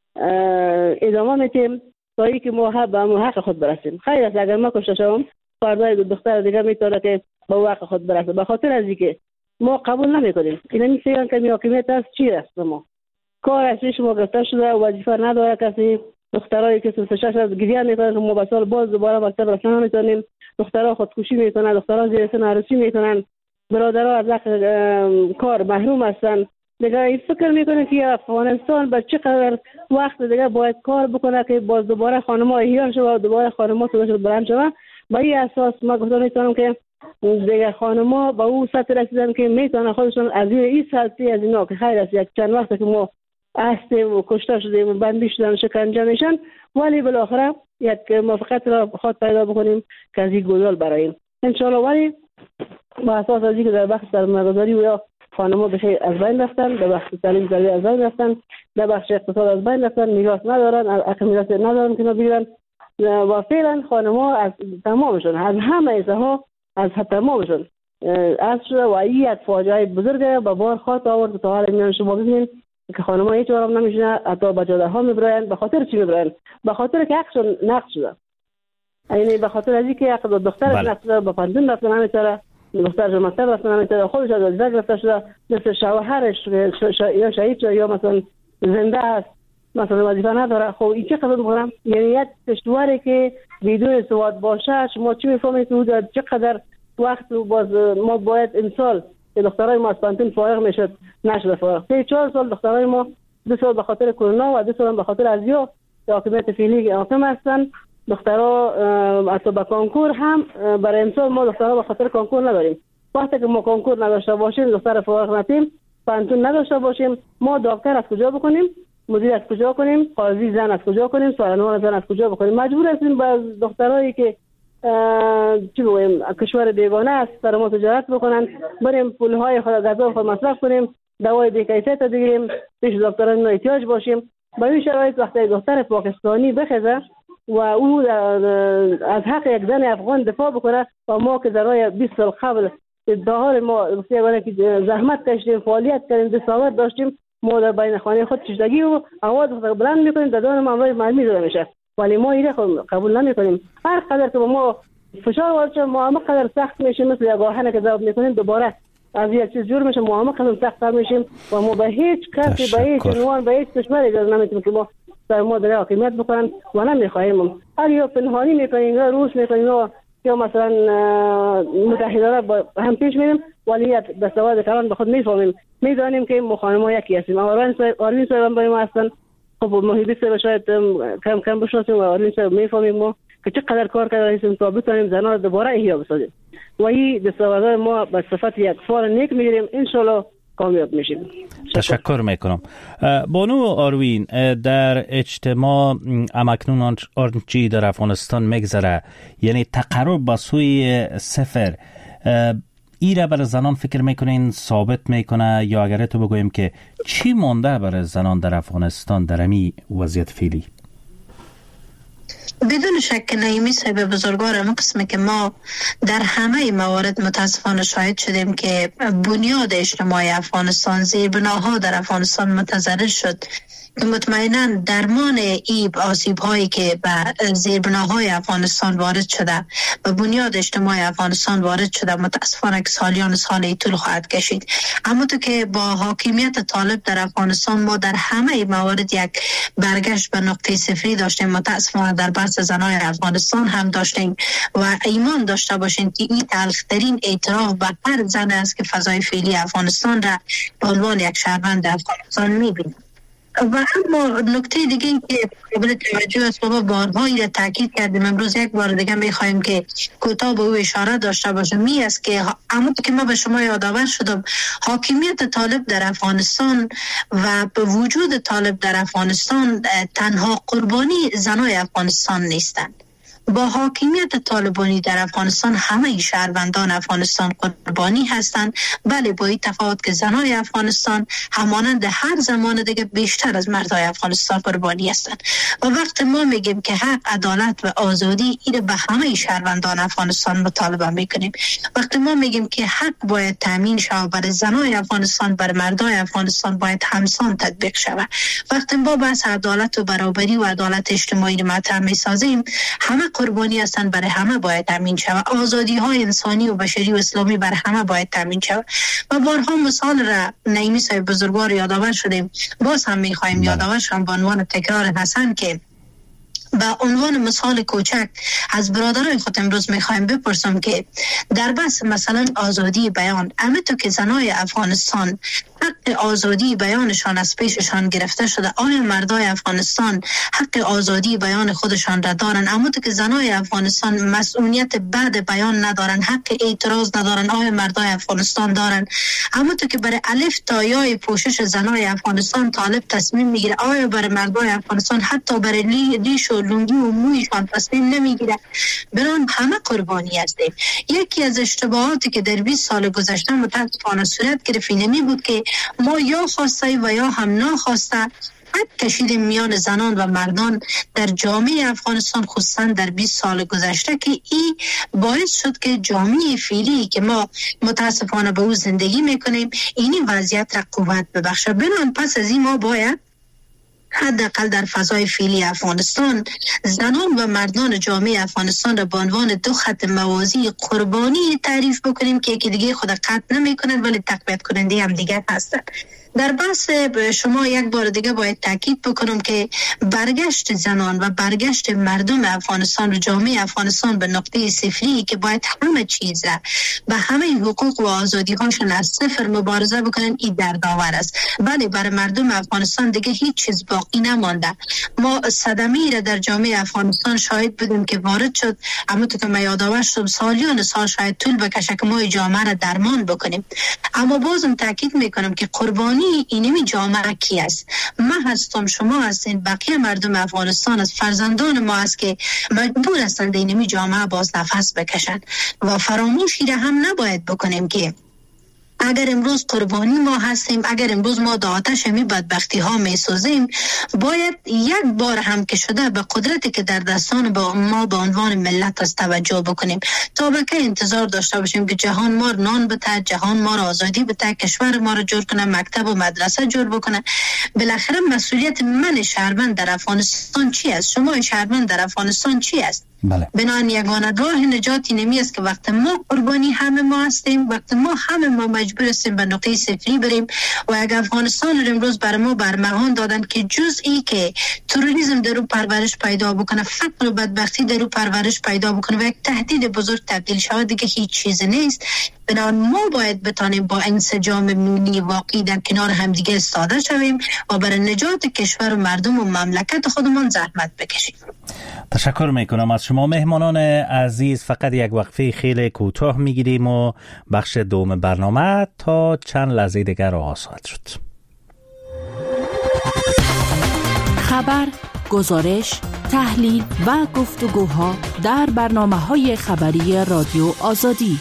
ادامه میتیم تا ای که ما به حق خود برسیم. خیر است اگر ما کشته شوم فردا دختر دیگه میتونه که به حق خود برسه، به خاطر از اینکه ما قبول نمیکنیم. اینا میگن که حاکمیت است چی است، ما کار اصلی شما گرفته شده وظیفه نداره کسی. دخترایی که سه شش سال گریه میکنن که ما به سال باز دوباره مکتب رفتن نمیتونیم، دخترها خودکشی میکنن، دخترها زیر سن عروسی میکنن، برادرها از حق کار محروم هستن. دیگه این فکر میکنه که افغانستان به چقدر وقت دیگه باید کار بکنه که باز دوباره خانم‌ها احیا شود و دوباره خانم‌ها صداشون بلند شود. با این اساس ما گفتم میتونم که دیگه خانم‌ها به اون سطح رسیدن که میتونن خودشون از این سطحی از اینا که خیر است یک چند وقت که ما هستیم و کشته شدیم و بندی شدن و شکنجه میشن، ولی بالاخره یک موافقت را خود پیدا بکنیم که از این گذار براییم انشالله. ولی با اساس از اینکه در بخش سرمایه‌گذاری و یا خانم‌ها بخیر از بین رفتن، در بخش تعلیم زری از بین رفتن، در بخش اقتصاد از بین رفتن، میراث ندارن، حق میراث ندارن که بگیرن و فعلا خانم‌ها از تمامشون از همه ایزها از تمامشون از شده و این یک فاجعه بزرگه به بار خواهد آورد. تا حالا میان شما ببینید که خانم‌ها هیچ آرام نمیشن، حتی به جاده‌ها میبرن. به خاطر چی میبرن؟ به خاطر که حقشون نقض شده، یعنی به خاطر از اینکه حق دخترش نقض شده، به پنجم رفتن نمیتونه، دخترش مکتب رفتن نمیتونه، خودش از وظیفه گرفته شده، مثل شوهرش یا شهید شده یا مثلا زنده است، مثلا وظیفه نداره. خب این چه قضا میکنم؟ یعنی یک کشوری که بدون سواد باشه شما چی میفهمید که چقدر وقت باز ما باید امسال که دخترای ما از پانتون فارغ میشد نشده فارغ. سه چهار سال دخترای ما دو سال به خاطر کرونا و دو سال به خاطر ازیا حاکمیت فعلی حاکم هستن دخترها حتی به کنکور هم برای امسال ما دخترها به خاطر کنکور نداریم. وقتی که ما کنکور نداشته باشیم، دختر فارغ نتیم، پانتون نداشته باشیم، ما دکتر از کجا بکنیم؟ مدیر از کجا کنیم؟ قاضی زن از کجا کنیم؟ سالنوان زن از کجا بکنیم؟ مجبور هستیم با دخترایی که چی بگویم کشور بیگانه است سر ما تجارت بکنن، بریم پولهای خود غذا خود مصرف کنیم، دوای بی‌کیفیت بگیریم، پیش دکتران احتیاج باشیم. با این شرایط وقتی دختر پاکستانی بخزه و او از حق یک زن افغان دفاع بکنه و ما که در بیست سال قبل ادعای ما که زحمت کشیدیم، فعالیت کردیم، دستاورد داشتیم، ما در بین خانه خود چشتگی و آواز خود بلند میکنیم، در دان ماملای مرمی زده میشه، ولی ما اینه قبول نمیکنیم. هر قدر که ما فشار وارد شد ما هم قدر سخت میشیم، مثل یک آهن که ضرب میکنیم دوباره از یک چیز جور میشه، ما هم قدر سخت‌تر میشیم و ما به هیچ کسی، به هیچ عنوان، به هیچ دشمن اجازه نمیدیم که ما سر ما در حاکمیت بکنن و نمیخواهیم. هر یا پنهانی میکنیم یا روش میکنیم یا مثلا متحدانه با هم پیش میریم، ولی دستاورد کلان به خود میفهمیم، میدانیم که ما خانم ما یکی هستیم. آرین صاحب آرین صاحب هم برای ما هستن، خب محیبی صاحب شاید کم کم بشناسیم و آرین صاحب میفهمیم ما که چقدر کار کرده هستیم تا بتونیم زنان دوباره احیا بسازیم و این دستاورد ما به صفت یک فعال نیک میگیریم، انشالله کامیاب میشیم. تشکر میکنم. بانو آروین، در اجتماع امکنون آنچه در افغانستان میگذره، یعنی تقرب به سوی صفر، ایره برای زنان فکر میکنین ثابت میکنه یا اگر تو بگویم که چی مونده برای زنان در افغانستان در امی وضعیت فعلی؟ بدون شک نایمی صاحب بزرگوار، اما قسمه که ما در همه موارد متاسفانه شاهد شدیم که بنیاد اجتماعی افغانستان، زیربناها در افغانستان متضرر شد که مطمئنا درمان ایب آسیب هایی که به زیربناهای افغانستان وارد شده و بنیاد اجتماعی افغانستان وارد شده متاسفانه که سالیان سالی طول خواهد کشید. اما تو که با حاکمیت طالب در افغانستان ما در همه موارد یک برگشت به نقطه صفری داشتیم، متاسفانه در بحث زنای افغانستان هم داشتیم و ایمان داشته باشین که این تلخترین اعتراف به هر زن است که فضای فعلی افغانستان را به عنوان یک شهروند افغانستان می‌بینه. و اما نکته دیگه این که قابل توجه است، بابا بارها این را تاکید کردیم، امروز یک بار دیگه میخوایم که کوتاه به او اشاره داشته باشیم، می است که اما که ما به شما یادآور شدم حاکمیت طالب در افغانستان و به وجود طالب در افغانستان تنها قربانی زنای افغانستان نیستند. با حاکمیت طالبانی در افغانستان همه شهروندان افغانستان قربانی هستند، بله با این تفاوت که زنای افغانستان همانند هر زمان دیگه بیشتر از مردای افغانستان قربانی هستند. و وقت ما میگیم که حق، عدالت و آزادی این به همه شهروندان افغانستان مطالبه میکنیم. وقتی ما میگیم که حق باید تامین شود برای زنای افغانستان، برای مردای افغانستان باید همسان تطبیق شود. وقتی ما بحث عدالت و برابری و عدالت اجتماعی رو مطرح میسازیم، همه قربانی هستند، برای همه باید تامین شود. آزادی های انسانی و بشری و اسلامی برای همه باید تامین شود. و بارها مثال را نعیمی صاحب بزرگوار یادآور شدیم، باز هم میخوایم یادآور شدیم به عنوان تکرار حسن که به عنوان مثال کوچک از برادرای خود امروز میخوایم بپرسم که در بحث مثلا آزادی بیان، اما تو که زنای افغانستان حق آزادی بیانشان از پیششان گرفته شده، آیا مردای افغانستان حق آزادی بیان خودشان را دارن؟ اما تو که زنای افغانستان مسئولیت بعد بیان ندارن، حق اعتراض ندارن، آیا مردای افغانستان دارن؟ اما تو که برای الف تا یای پوشش زنای افغانستان طالب تصمیم میگیره، آیا برای مردای افغانستان حتی برای لیش و لنگی و مویشان تصمیم نمیگیره؟ بران همه قربانی هستیم. یکی از اشتباهاتی که در بیست سال گذشته متاسفانه صورت گرفت این بود که ما یا خواسته و یا هم ناخواسته حد کشیدیم میان زنان و مردان در جامعه افغانستان، خصوصا در بیست سال گذشته که این باعث شد که جامعه فعلی که ما متاسفانه به او زندگی میکنیم اینی وضعیت را قوت ببخشه. بنان پس از این ما باید حداقل در فضای فعلی افغانستان زنان و مردان جامعه افغانستان را به عنوان دو خط موازی قربانی تعریف بکنیم که یکی دیگه خود قطع نمی کنند ولی تقویت کننده هم دیگر هستند. در بحث شما یک بار دیگه باید تاکید بکنم که برگشت زنان و برگشت مردم افغانستان و جامعه افغانستان به نقطه صفری که باید همه چیز و همه حقوق و آزادی هاشون از صفر مبارزه بکنن، این دردآور است. بله، برای مردم افغانستان دیگه هیچ چیز باقی نمانده. ما صدمه‌ای را در جامعه افغانستان شاهد بودیم که وارد شد، اما تو که ما یادآور شدم سالیان سال شاید طول بکشه که ما جامعه را درمان بکنیم. اما بازم تاکید میکنم که قربانی اینمی جامعه کی است؟ ما هستم، شما هستین، بقیه مردم افغانستان است، فرزندان ما است که مجبور هستند اینمی جامعه باز نفس بکشن و فراموشی را هم نباید بکنیم که اگر امروز قربانی ما هستیم، اگر امروز ما در آتش می بدبختی ها می سوزیم، باید یک بار هم که شده به قدرتی که در دستان با ما به عنوان ملت است توجه بکنیم. تا به که انتظار داشته باشیم که جهان ما نان بده، جهان ما را آزادی بده، کشور ما را جور کنه، مکتب و مدرسه جور بکنه؟ بالاخره مسئولیت من شهروند در افغانستان چی است؟ شما شهروند در افغانستان چی است؟ بله. بنابراین یگانه راه نجاتی نمی است که وقت ما قربانی همه ما هستیم، وقت ما همه ما مجبور هستیم به نقطه صفری بریم و اگر افغانستان رو امروز بر ما برمغان دادن که جزئی که تروریسم در رو پرورش پیدا بکنه، فقر و بدبختی در رو پرورش پیدا بکنه و یک تهدید بزرگ تبدیل شود، دیگه هیچ چیز نیست. بنابراین ما باید بتانیم با انسجام ملی واقعی در کنار همدیگه ایستاده شویم و برای نجات کشور و مردم و مملکت خودمان زحمت بکشیم. تشکر میکنم از شما مهمانان عزیز. فقط یک وقفه خیلی کوتاه میگیریم و بخش دوم برنامه تا چند لحظه دیگر آغاز خواهد شد. خبر، گزارش، تحلیل و گفتگوها در برنامه‌های خبری رادیو آزادی.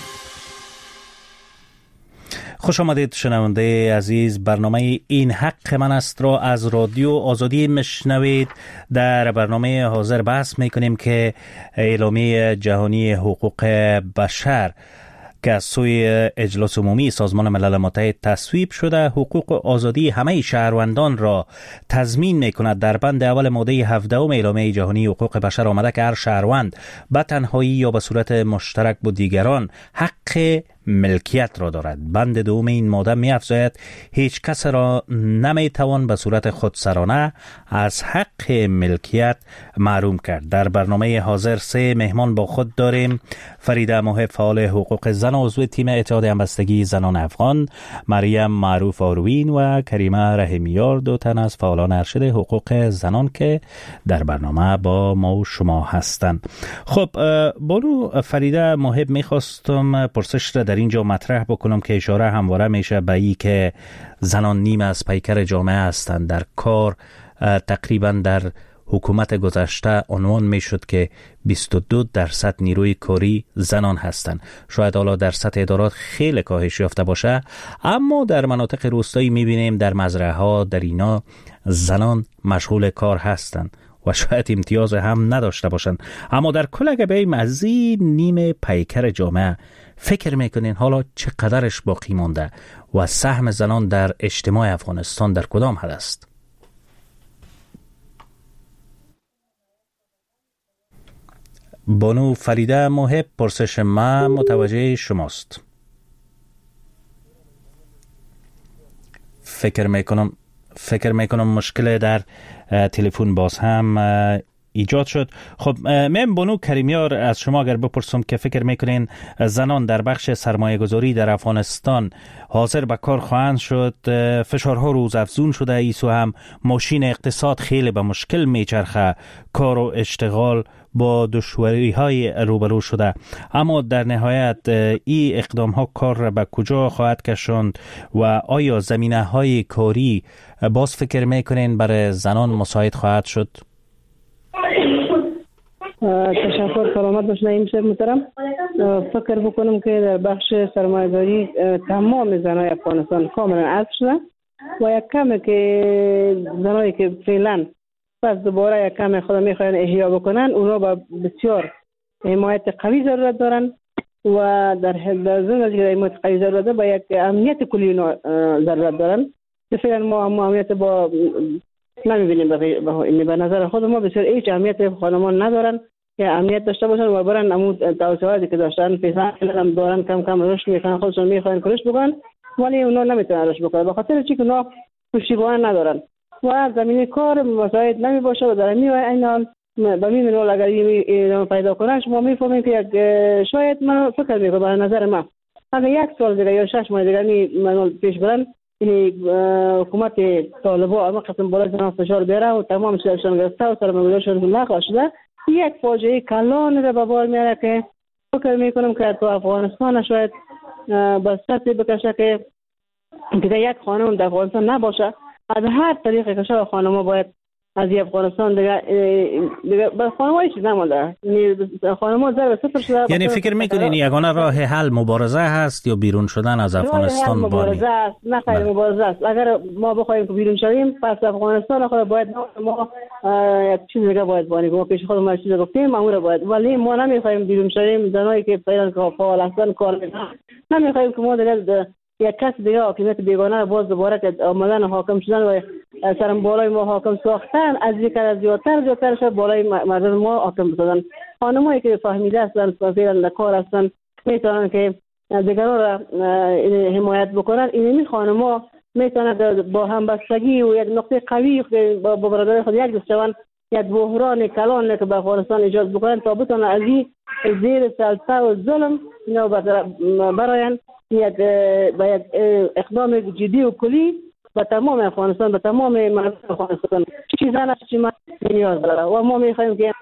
خوش آمدید شنونده عزیز. برنامه این حق من است را از رادیو آزادی میشنوید. در برنامه حاضر بحث میکنیم که اعلامیه جهانی حقوق بشر که از سوی اجلاس عمومی سازمان ملل متحد تصویب شده حقوق و آزادی همه شهروندان را تضمین میکند. در بند اول ماده هفده اعلامیه جهانی حقوق بشر آمده که هر شهروند به تنهایی یا به صورت مشترک با دیگران حق ملکیت را دارد. بند دوم این ماده می افزاید هیچ کس را نمی توان به صورت خودسرانه از حق ملکیت محروم کرد. در برنامه حاضر سه مهمان با خود داریم: فریده محب فعال حقوق زن عضو تیم اتحاد همبستگی زنان افغان، مریم معروف آروین و کریمه رحیمیار، دو تن از فعالان ارشد حقوق زنان که در برنامه با ما و شما هستند. خب بانو فریده محب، میخواستم پرسش را در اینجا مطرح بکنم که اشاره همواره میشه به این که زنان نیم از پیکر جامعه هستند. در کار تقریبا در حکومت گذشته عنوان میشد که بیست و دو درصد نیروی کاری زنان هستند. شاید حالا در سطح ادارات خیلی کاهش یافته باشه، اما در مناطق روستایی میبینیم در مزرعه ها در اینا زنان مشغول کار هستند و شاید امتیاز هم نداشته باشند. اما در کل اگه بیم از این نیم پیکر جامعه فکر میکنین حالا چقدرش باقی مانده و سهم زنان در اجتماع افغانستان در کدام حد است؟ بانو فریده محب، پرسش من متوجه شماست. فکر میکنم فکر میکنم مشکل در تلفن باز هم ایجاد شد. خب من بانو کریمیار از شما اگر بپرسم که فکر میکنین زنان در بخش سرمایه گذاری در افغانستان حاضر به کار خواهند شد؟ فشارها روز افزون شده، ایسو هم ماشین اقتصاد خیلی به مشکل میچرخه، کار و اشتغال با دشواری های روبرو شده، اما در نهایت این اقدام ها کار را به کجا خواهد کشاند و آیا زمینه های کاری باز فکر میکنین برای زنان مساعد خواهد شد؟ تشکر، سلامت باشین امشب محترم. فکر بکنم که در بخش سرمایه‌داری تمام زنای افغانستان کاملا عطف شده و یک کمی که زنایی که فعلا پس دوباره یک کمی خود میخواین احیا بکنن، اونا با بسیار حمایت قوی ضرورت دارن و در در زندگی که حمایت قوی ضرورت دارن با یک امنیت کلی ضرورت دارن. فعلا ما امنیت با نمیبینیم. به نظر خود ما بسیار هیچ امنیت خانمان ندارن که امنیت داشته باشن و برن امون توسعاتی که داشتن پیسان هم دارن، کم کم رشد میکنن، خودشون میخواین کلش بگن ولی اونا نمیتونن رشد بکنن به خاطر چی که اونا پشتیبانی ندارن و زمینه کار مساعد نمی باشه و در این حال به می منول اگر این پیدا کنن شما میفهمید که یک شاید من فکر میکنم به نظر من اگر یک سال دیگه یا شش ماه دیگه می منول پیش برن این حکومت طالبان اما قسم بالا زنان فشار بیاره و تمام شدشان گرفته و سرمایه‌گذارشان نخواهد شده یک فاجعه کلان را به بار میاره که فکر میکنم که تو افغانستان شاید به سطحی بکشه که دیگه یک خانم در افغانستان نباشه. از هر طریقی که شاید خانم‌ها باید از افغانستان دیگه دیگه به خانم‌ها هیچ نمونده، خانم‌ها ضرب صفر شده. یعنی فکر میکنین یگانه راه حل مبارزه هست یا بیرون شدن از افغانستان؟ مبارزه است، نه خیر مبارزه است. اگر ما بخوایم که بیرون شویم پس افغانستان خود باید ما یک چیز دیگه باید بانیم، ما پیش خودمون چیز گفتیم ما باید، ولی ما نمیخوایم بیرون شویم زنایی که فعلا فعال هستن کار میکنن، نمیخوایم که ما دیگه یک کس دیگه حاکمیت بیگانه باز دوباره که آمدن حاکم شدن و سرم بالای ما حاکم ساختن از یک از زیادتر زیادتر شد بالای مردم ما حاکم بودن. خانمایی که فهمیده هستن فعلا کار هستن میتونن که دیگران را حمایت بکنن. این خانم‌ها میتونن با همبستگی و یک نقطه قوی با برادر خود یک دست شوند، یک بحران کلان که به افغانستان ایجاد بکنن تا بتونن از این زیر سلطه و ظلم اینا براین یک با یک اقدام جدی و کلی به تمام افغانستان، به تمام مردم افغانستان چیزا نشه چی ما نیاز داره و ما میخوایم که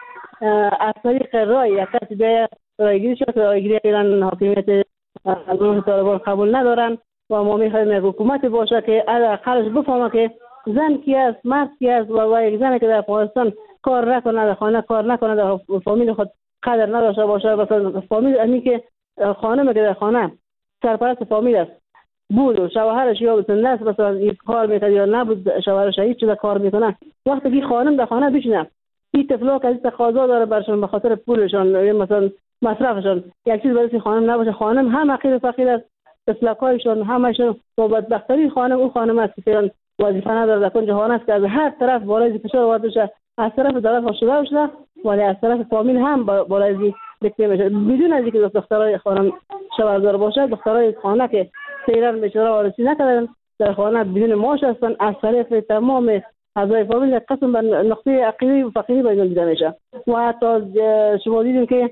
از طریق رای یک کسی بیاید رایگیری شد. رایگیری ایران حاکمیت گروه طالبان قبول ندارن و ما میخوایم یک حکومت باشه که حداقلش بفهمه که زن کی است، مرد کی است و یک زنی که در افغانستان کار نکنه، در خانه کار نکنه، در فامیل خود قدر نداشته باشه. مثلا فامیل امی که خانم که در خانه سرپرست فامیل است بود و شوهرش یا بتنده است مثلا این کار میکنه یا نبود شوهرش هیچ چیز کار میکنه، وقتی که خانم در خانه بشینه این طفلا که از تقاضا داره برشون به خاطر پولشون یا مثلا مصرفشون یک چیز برای خانم نباشه، خانم هم فقیر فقیر است، اسلکایشون همشون با بدبختری خانم اون خانم است که وظیفه نداره در کل جهان است که از هر طرف بالای فشار وارد بشه، از طرف دولت شده شده ولی از طرف فامیل هم بالای دکته میشه بدون از اینکه دخترای خانم شوهردار باشه. دخترای خانه که سیران بیچاره وارسی نکردن در خانه بدون معاش هستن، از طرف تمام اعضای فامیل قسم به نقطه عقیدی و فقیری باید دیده میشه و حتی شما دیدیم که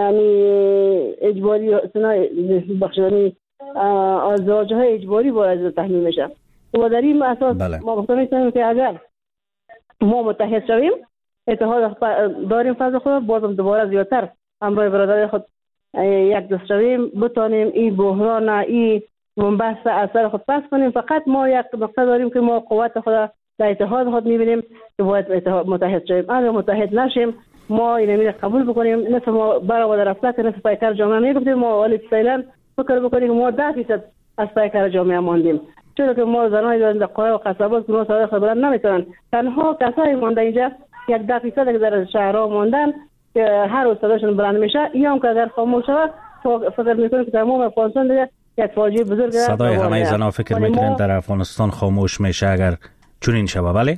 اجباری سنای بخشیدنی ازدواج های اجباری باید تحمیل میشه و در این اساس بله. ما گفتیم که اگر ما متحد شویم اتحاد داریم فضل خود بازم دوباره زیادتر همراه برادر خود یک دست شویم بتانیم این بحران این بنبست اثر خود پس کنیم. فقط ما یک نقطه داریم که ما قوت خود در اتحاد خود میبینیم که باید اتحاد متحد شویم. اگر متحد نشیم ما این امیر قبول بکنیم مثل ما برای رفته که نصف پیکر جامعه میگفتیم ما ولی فعلا فکر بکنیم که ما ده فیصد از پیکر جامعه ماندیم، چون که ما زنای داریم در قرى و قصبات که ما سوال خبران نمیتونن، تنها کسایی مانده اینجا یک ده فیصد که در شهرها ماندن که هر روز صداشون بلند میشه یا هم که اگر خاموش شود فکر میکنیم که تمام افغانستان دیگه یک فاجعه بزرگ است. صدای همه زنها فکر میکنیم در افغانستان خاموش میشه اگر چنین شود. بله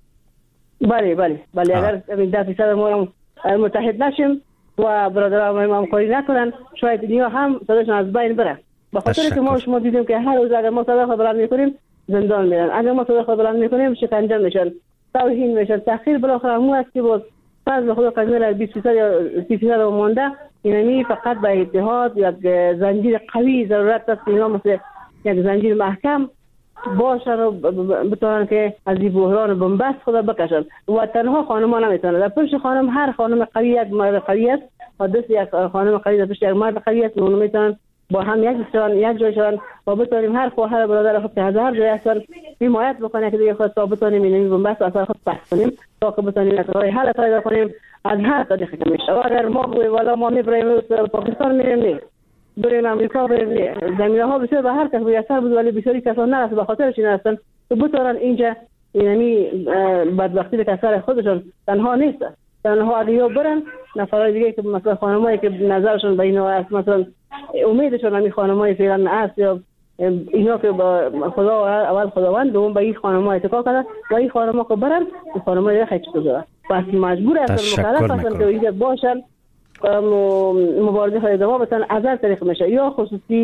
بله بله بله اگر ده فیصد ما متحد نشیم و برادران ما همکاری نکنن شاید دنیا هم صداشون از بین بره. به خاطر که ما شما دیدیم که هر روز اگر ما صدا خود بلند میکنیم زندان میرن، اگر ما صدا خود بلند میکنیم شکنجه میشن، توهین میشن، تحقیر بالاخره مو است که باز فضل خود قضیه بیست فیصد یا سی فیصد مونده. اینمی فقط با اتحاد یک زنجیر قوی ضرورت است که اینا مثل یک زنجیر محکم باشن و بتونن که از این بحران بنبست خود بکشن و تنها خانم ها نمیتونن. در پشت خانم هر خانم قوی یک مرد قوی است و دست یک خانم قوی در پشت یک مرد قوی است، اونو میتونن با هم یک دستان یک جای شدن و بتونیم هر خواهر برادر خود که از هر جای هستن حمایت بکنه که دیگه خود تا بتونیم این بنبست اثر خود پس کنیم تا که بتونیم راه حل پیدا کنیم از هر طریقی که میشه. اگر ما والا ما میبریم پاکستان میریم نه بریم امریکا بریم زمینه ها بسیار به هر کس میسر بود ولی بسیاری کسان نرسه به خاطر چی نرسن که بتونن اینجا یعنی بدبختی که سر خودشون تنها نیست، تنها اگه برن نفرای دیگه که مثلا خانمایی که نظرشون به اینا است مثلا امیدشون همین خانمای فعلا است یا اینا که با خدا اول خداوند دوم به این خانم‌ها اتکا کرده و این خانم‌ها که برن این خانم‌ها دیگه خیلی شده پس مجبور هستن مکلف هستن که اینجا باشن مبارزه های دوام بتن از هر طریق میشه یا خصوصی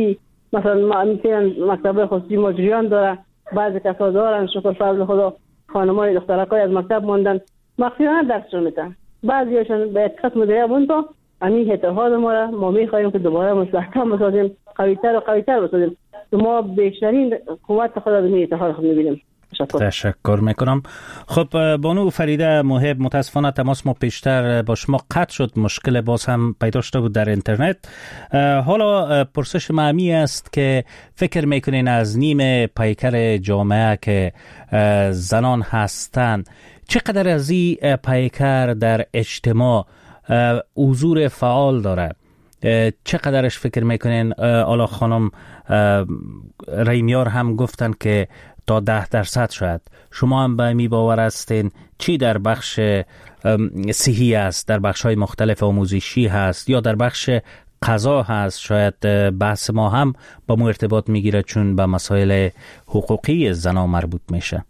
مثلا ما مکتب خصوصی مجریان داره، بعضی کسا دارن شکر فضل خدا خانمای دخترکای از مکتب موندن مخفیانه درسشون میتن، بعضیاشون به اتخاذ مدیریت بونتا. همین اتحاد ما را ما میخواهیم که دوباره مستحکم بسازیم، قویتر و قویتر بسازیم. ما بیشترین قوت خود از این اتحاد خود میبینیم. تشکر میکنم. خب بانو فریده محب، متاسفانه تماس ما پیشتر با شما قطع شد، مشکل باز هم پیدا شده بود در اینترنت. حالا پرسش معمی است که فکر میکنین از نیم پیکر جامعه که زنان هستند چقدر از این پیکر در اجتماع حضور فعال داره؟ چقدرش فکر میکنین؟ آلا خانم ریمیار هم گفتن که تا ده درصد شاید. شما هم به می باور هستین چی در بخش صحی است، در بخش های مختلف آموزشی هست یا در بخش قضا هست؟ شاید بحث ما هم با مو ارتباط میگیره چون به مسائل حقوقی زنان مربوط میشه.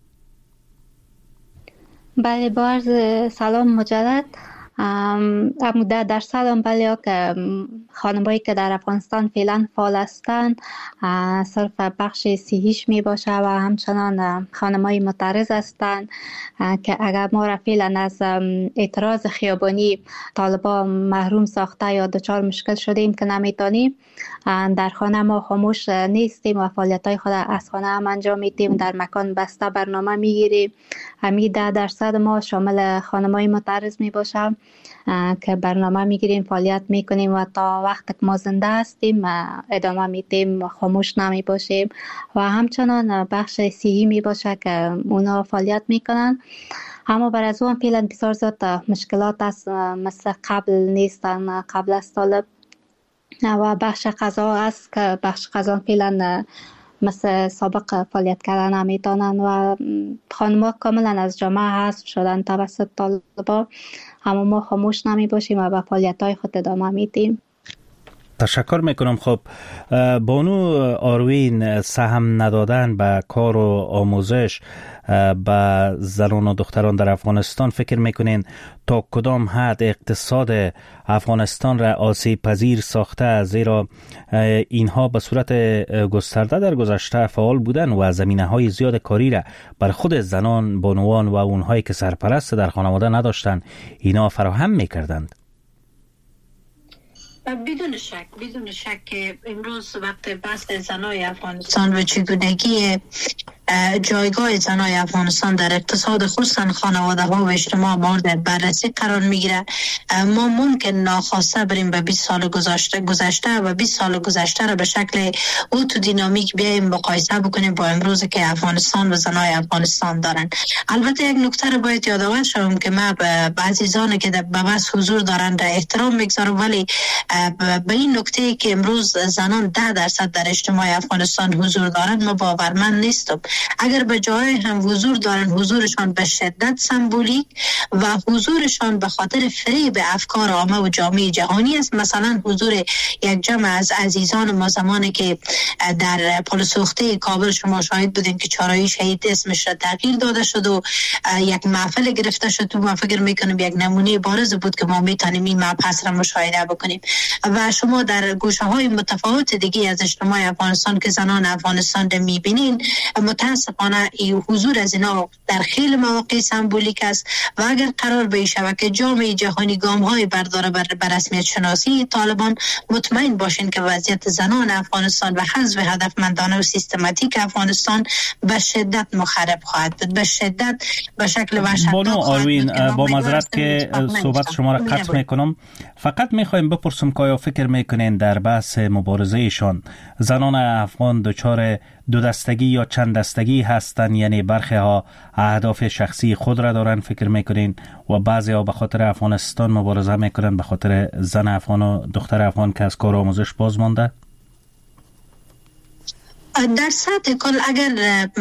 بله، با عرض سلام مجدد. اما ده درصد هم بله که خانمایی که در افغانستان فعلا فعال هستند صرف بخش صحیش می باشه و همچنان خانمای معترض هستند که اگر ما را فعلا از اعتراض خیابانی طالبان محروم ساخته یا دچار مشکل شدیم که نمیتونیم، در خانه ما خاموش نیستیم و فعالیت‌های خود از خانه هم انجام میدیم، در مکان بسته برنامه میگیریم. همین ده درصد ما شامل خانمای معترض می باشه که برنامه میگیریم، فعالیت میکنیم و تا وقت که ما زنده هستیم ادامه میدیم، خاموش نمی باشیم. و همچنان بخش صحی می باشه که اونا فعالیت میکنن. اما بر از اون فعلا بسیار زیاد مشکلات است، مثل قبل نیستن، قبل از طالب. و بخش قضا است که بخش قضا فعلا مثل سابق فعالیت کردن نمیتونن و خانم‌ها کاملا از جامعه حذف شدن توسط طالبان. اما ما خاموش نمی باشیم و به فعالیت‌های خود ادامه میدیم. تشکر میکنم. خب بانو آروین، سهم ندادن به کار و آموزش به زنان و دختران در افغانستان، فکر میکنین تا کدام حد اقتصاد افغانستان را آسیب پذیر ساخته؟ زیرا اینها به صورت گسترده در گذشته فعال بودن و زمینه های زیاد کاری را بر خود زنان، بانوان و اونهایی که سرپرست در خانواده نداشتند اینا فراهم میکردند. بدون شک بدون شک که امروز وقت بحث زنای افغانستان و چگونگی جایگاه زنای افغانستان در اقتصاد خصوصا خانواده ها و اجتماع مورد بررسی قرار میگیره، ما ممکن ناخواسته بریم به بیست سال گذشته گذشته و بیست سال گذشته را به شکل اوتو دینامیک بیایم مقایسه بکنیم با امروز که افغانستان و زنای افغانستان دارن. البته یک نکته رو باید یادآور شوم که ما به عزیزانی که به بس حضور دارن در احترام میگذارم، ولی به این نکته که امروز زنان ده درصد در اجتماع افغانستان حضور دارن ما باورمند نیستم. اگر به جای هم حضور دارن، حضورشان به شدت سمبولیک و حضورشان به خاطر فریب افکار عامه و جامعه جهانی است. مثلا حضور یک جمع از عزیزان ما زمانی که در پل سوخته کابل شما شاهد بودین که چهارایی شهید اسمش را تغییر داده شد و یک محفل گرفته شد و ما فکر میکنم یک نمونه بارز بود که ما میتونیم این مبحث را مشاهده بکنیم. و شما در گوشه های متفاوت دیگه از اجتماع افغانستان که زنان افغانستان را میبینین، متاسفانه حضور از اینا در خیلی مواقع سمبولیک است و اگر قرار به شبکه جامعه جهانی گام های برداره بر رسمیت شناسی طالبان، مطمئن باشین که وضعیت زنان افغانستان و حذف هدفمندانه و سیستماتیک افغانستان به شدت مخرب خواهد بود، به شدت به شکل وحشتناک. بانو آروین، با معذرت که صحبت شما را قطع میکنم، فقط میخوایم بپرسم که آیا فکر میکنین در بحث مبارزهشان زنان افغان دچار دو دستگی یا چند دستگی هستن؟ یعنی برخی ها اهداف شخصی خود را دارن فکر میکنین و بعضی ها به خاطر افغانستان مبارزه میکنن، به خاطر زن افغان و دختر افغان که از کار آموزش باز مانده؟ در سطح کل اگر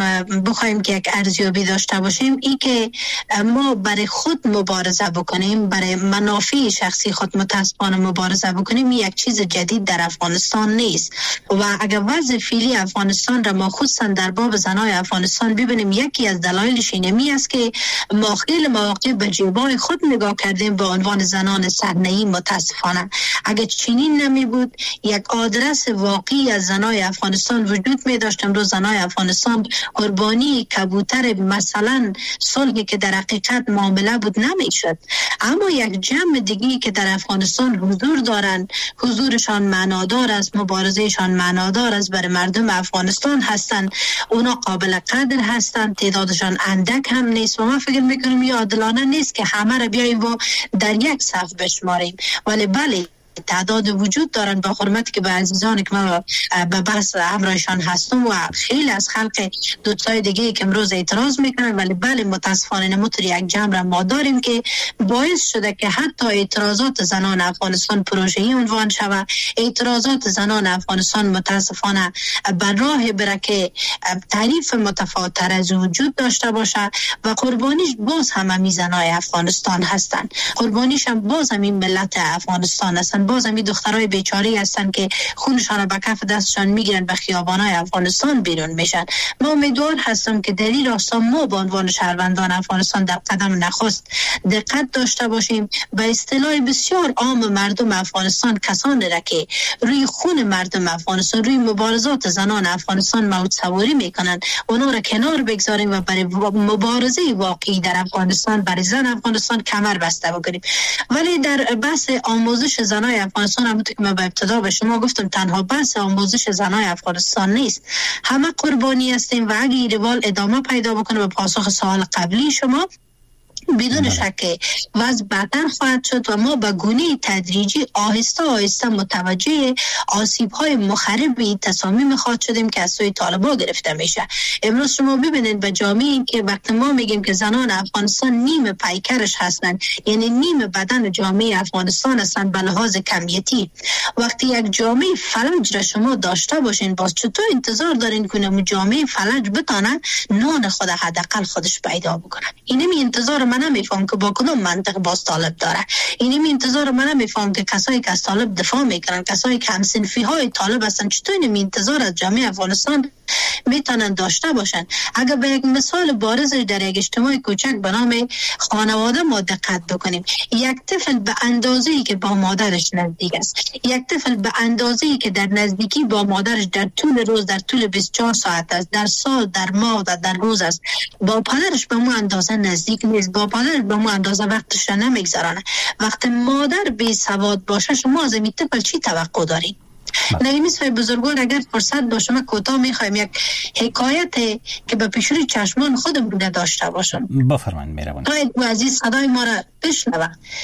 بخوایم که یک ارزیابی داشته باشیم، این که ما برای خود مبارزه بکنیم، برای منافع شخصی خود متاسفانه مبارزه بکنیم، یک چیز جدید در افغانستان نیست. و اگر وضع فعلی افغانستان را ما خصوصا در باب زنای افغانستان ببینیم، یکی از دلایلش اینمی است که ما خیلی مواقع به جیبای خود نگاه کردیم به عنوان زنان سرنهی. متاسفانه اگر چنین نمی بود، یک آدرس واقعی از زنای افغانستان وجود می داشت. امروز زنای افغانستان قربانی کبوتر مثلا صلحی که در حقیقت معامله بود نمی شد. اما یک جمع دیگی که در افغانستان حضور دارند، حضورشان معنادار است، مبارزهشان معنادار است، برای مردم افغانستان هستند، اونا قابل قدر هستند، تعدادشان اندک هم نیست. و ما فکر میکنیم یا عادلانه نیست که همه را بیاییم و در یک صف بشماریم. ولی بله تعداد وجود دارن، با حرمتی که به عزیزان که ما به بحث همراهشان هستم و خیلی از خلق دوستای دیگه که امروز اعتراض میکنن. ولی بله متاسفانه نموتر یک جمع را ما داریم که باعث شده که حتی اعتراضات زنان افغانستان پروژه‌ای عنوان شود. اعتراضات زنان افغانستان متاسفانه بر راه بره که تعریف متفاوت‌تر از وجود داشته باشه و قربانیش باز هم همین زنای افغانستان هستن، قربانیش هم باز همین ملت افغانستان هستن، باز همین دخترای بیچاره هستن که خونشان به کف دستشان میگیرن به خیابانای افغانستان بیرون میشن. ما امیدوار هستم که در این راستا ما به عنوان شهروندان افغانستان در قدم نخست دقت داشته باشیم. به اصطلاح بسیار عام مردم افغانستان، کسانی را که روی خون مردم افغانستان، روی مبارزات زنان افغانستان موج سواری میکنن، اونا را کنار بگذاریم و برای مبارزه واقعی در افغانستان برای زن افغانستان کمر بسته بکنیم. ولی در بحث آموزش زنای افغانستان، همونطور که من به ابتدا به شما گفتم، تنها بحث آموزش زنای افغانستان نیست، همه قربانی هستیم و اگه این روال ادامه پیدا بکنه به پاسخ سوال قبلی شما، بدون شک وضع بدتر خواهد شد و ما به گونه تدریجی آهسته آهسته متوجه آسیب‌های مخرب تصامیم خواهد شدیم که از سوی طالبان گرفته میشه. امروز شما ببینید به جامعه که وقتی ما میگیم که زنان افغانستان نیم پیکرش هستند، یعنی نیم بدن جامعه افغانستان هستند به لحاظ کمیتی، وقتی یک جامعه فلج را شما داشته باشین، باز چطور انتظار دارین که جامعه فلج بتانه نان خود حداقل خودش پیدا بکنه؟ اینمی انتظار من نمیفهم که با کدوم منطق باز طالب داره. اینمی انتظار من نمیفهم که کسایی که از طالب دفاع میکنن، کسایی که همسنفی های طالب هستن، چطور اینمی انتظار از جامعه افغانستان میتونن داشته باشن؟ اگر به یک مثال بارز در یک اجتماع کوچک به نام خانواده ما دقت بکنیم، یک طفل به اندازه‌ای که با مادرش نزدیک است، یک طفل به اندازه‌ای که در نزدیکی با مادرش در طول روز، در طول بیست و چهار ساعت است، در سال، در ماه و در روز است، با پدرش به مو اندازه نزدیک نیست، با پدرش به مو اندازه وقتش نمیگذرانه. وقتی مادر بی سواد باشه، شما از این طفل چی توقع دارید؟ نمی‌س بزرگوار اگر فرصت باشه ما کوتاه می‌خوایم یک حکایت که به پیشروی چشمان خودم بوده داشته باشم. بفرمایید مهربانی. شاید او عزیز صدای ما را بشنوه.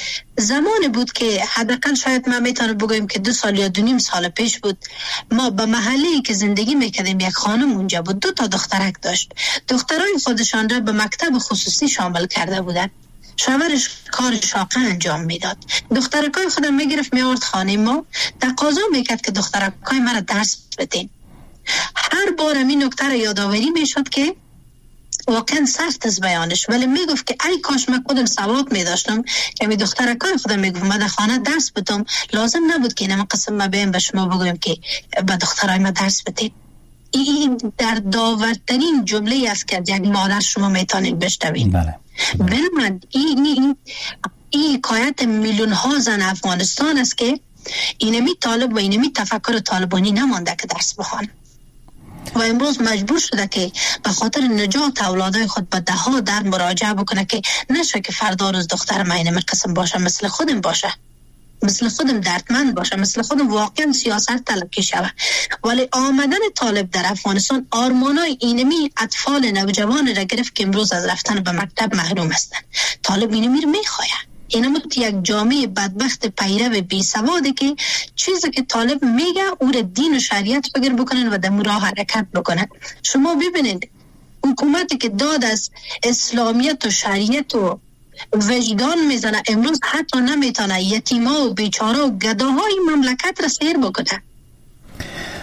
زمانی بود که حداقل شاید من میتونم بگویم که دو سال یا دو نیم سال پیش بود، ما به محله‌ای که زندگی میکردیم یک خانم اونجا بود، دو تا دخترک داشت. دخترای خودشان را به مکتب خصوصی شامل کرده بودند. شوهرش کار شاقه انجام میداد. دخترکای خودم میگرفت میارد خانه ما، تقاضا میکرد که دخترکای مرا درس بدین. هر بار این نکته را یادآوری میشد که واقعا سخت از بیانش، ولی میگفت که ای کاش من خودم سواد میداشتم که می دخترکای خودم میگفت من در خانه درس بدم، لازم نبود که اینم قسم ما بیم به شما بگویم که به دخترای ما درس بدین. این در داورترین جمله است که یک مادر شما میتونید بشنوید. بله. بله. این این این حکایت میلیون ها زن افغانستان است که اینمی طالب و اینمی تفکر طالبانی نمانده که درس بخوان و امروز مجبور شده که به خاطر نجات اولادای خود به ده ها در مراجعه بکنه که نشه که فردا روز دختر من اینمی قسم باشه، مثل خودم باشه، مثل خودم دردمند باشه، مثل خودم واقعا سیاست طلب که شوه. ولی آمدن طالب در افغانستان آرمانای اینمی اطفال نوجوان را گرفت که امروز از رفتن به مکتب محروم هستند. طالب اینمی رو میخواه. اینم یک جامعه بدبخت پیرو بی سواده که چیزی که طالب میگه او را دین و شریعت فکر بکنن و در راه حرکت بکنن. شما ببینید حکومتی که داد از اسلامیت و شریعت و وجدان میزنه، امروز حتی نمیتونه یتیما و بیچاره و گداهای مملکت را سیر بکنه.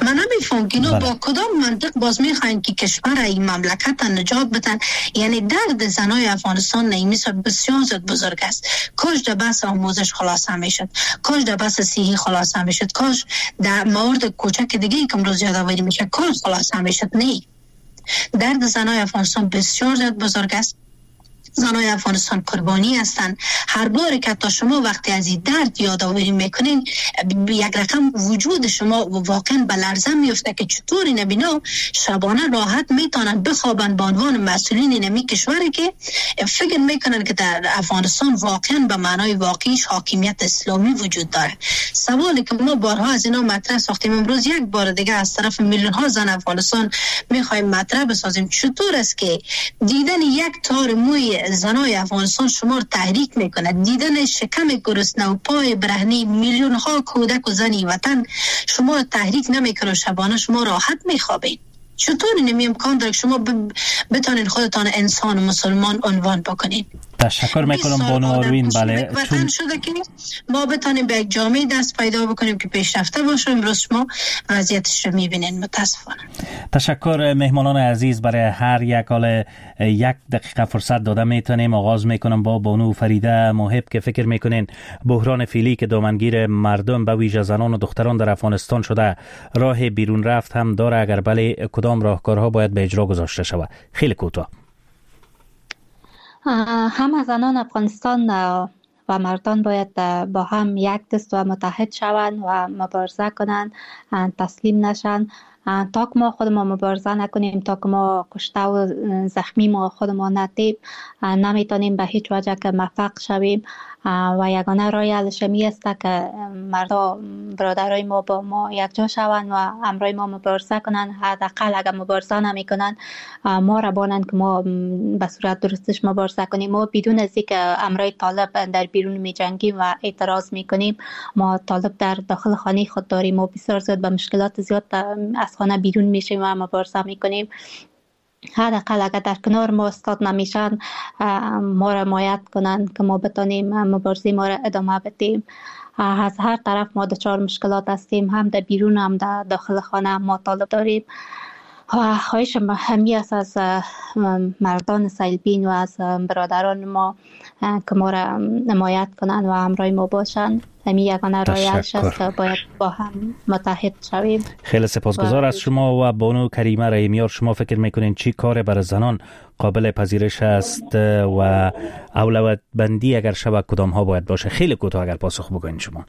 من نمیفهم که اینو با کدام منطق باز میخواین که کشور این مملکت نجات بدن. یعنی درد زنای افغانستان نیمیسا بسیار زیاد بزرگ است. کاش در بحث آموزش خلاصه میشد، کاش در بحث صحی خلاصه میشد، کاش در مورد کوچک دیگه که امروز یادآوری میشه کاش خلاصه میشد. نه، درد زنای افغانستان بسیار زیاد بزرگ است. زنای افغانستان قربانی هستند. هر بار که تا شما وقتی از این درد یادآوری میکنین یک رقم وجود شما واقعا به لرزه میفته که چطور این بینا شبانه راحت میتونن بخوابن به عنوان مسئولین نمی کشوری که فکر میکنن که در افغانستان واقعا به معنای واقعیش حاکمیت اسلامی وجود داره. سوالی که ما بارها از اینا مطرح ساختیم، امروز یک بار دیگه از طرف میلیون ها زن افغانستان میخوایم مطرح بسازیم. چطور است که دیدن یک تار موی زنای افغانستان شما رو تحریک میکنه، دیدن شکم گرسنه و پای برهنه میلیون ها کودک و زنی وطن شما رو تحریک نمیکنه، شبانه شما راحت میخوابید؟ چطور این امکان داره شما بتونین خودتان انسان و مسلمان عنوان بکنین؟ تشکر میکنم بانو آروین. بله، وطن شده که ما بتونیم به یک جامعه دست پیدا بکنیم که پیشرفته باشه. امروز شما وضعیتش رو میبینین متاسفانه. تشکر مهمانان عزیز. برای هر یک حال یک دقیقه فرصت داده میتونیم. آغاز میکنم با بانو فریده محب که فکر میکنین بحران فعلی که دامنگیر مردم به ویژه زنان و دختران در افغانستان شده راه بیرون رفت هم داره؟ اگر بله، کدام راهکارها باید به اجرا گذاشته شود؟ خیلی کوتاه. هم زنان افغانستان و مردان باید با هم یک دست و متحد شوند و مبارزه کنند، تسلیم نشن. تا که ما خودمون مبارزه نکنیم، تا که ما کشته و زخمی ما خودمون ندیم، نمیتونیم به هیچ وجه که موفق شویم. و یگانه راه حلش می است که مردا برادرای ما با ما یکجا شوند و همراه ما مبارزه کنند. حداقل اگر مبارزه نمی کنند ما را بانند که ما به صورت درستش مبارزه کنیم. ما بدون از اینکه همراه طالب در بیرون می جنگیم و اعتراض می کنیم. ما طالب در داخل خانه خود داریم. ما بسیار زیاد به مشکلات زیاد از خانه بیرون میشیم و مبارزه می کنیم. حداقل اگر در کنار ما استاد نمیشن، ما را حمایت کنند که ما بتانیم مبارزه ما را ادامه بدیم. از هر طرف ما دچار مشکلات هستیم، هم در بیرون هم در داخل خانه ما طالب داریم. و خواهش همی است از مردان سیلبین و از برادران ما که ما را حمایت کنند و همراه ما باشند. همی یگانه راه حلش است که باید با هم متحد شویم. خیلی سپاسگزار از شما. و بانو کریمه رحیمیار، شما فکر میکنین چی کار برای زنان قابل پذیرش است و اولویت بندی اگر شود کدام ها باید باشه؟ خیلی کوتاه اگر پاسخ بکنین شما.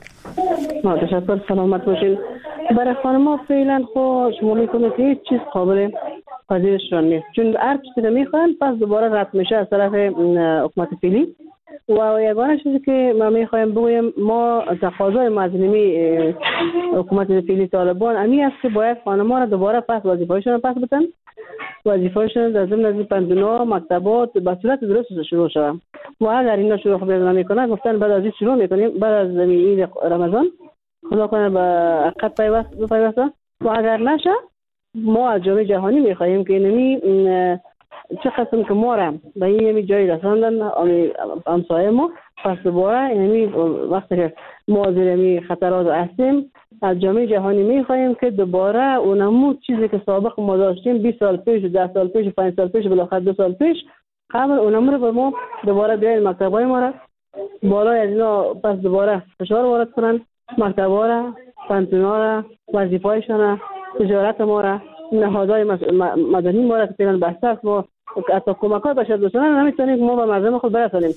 ما تشکر، سلامت باشین. برای خانم‌ها فعلا خو شما میکنه که هیچ چیز قابل پذیرش نیست، چون هر چیزی که میخوان پس دوباره رد میشه از طرف حکومت فعلی. و یگانه چیزی که ما میخوایم بگویم، ما تقاضای مظلومی حکومت فعلی طالبان امی است که باید خانم‌ها را دوباره پس وظیفه‌هاشون را پس بدن، وظیفه‌هاشون در ضمن از پنجنا مکتبات به صورت درست شروع شود. و اگر اینا شروع خوب نمیکنن، گفتن بعد از این شروع میکنیم، بعد از این رمضان خدا کنه به عقد پیوست پیوسته. و اگر نشه ما از جامعه جهانی میخواهیم که اینمی چه قسم که ما را به این جایی رساندن همسایه ما، پس دوباره اینمی وقتی که ما زیر خطرات هستیم از جامعه جهانی میخواهیم که دوباره اونمو چیزی که سابق ما داشتیم بیست سال پیش، ده سال پیش، پنج سال پیش، بالاخره دو سال پیش، قبل اونمو رو به ما دوباره بیاین مکتبای ما را بالای از اینا پس دوباره فشار وارد کنن، مکتبا را، پانتونا را، وظیفه‌هایشان را، تجارت ما را، نهادهای مدنی ما را که پیران بسته است، ما حتی کمک‌های بشردوستانه نمیتونیم که ما به مردم خود برسانیم.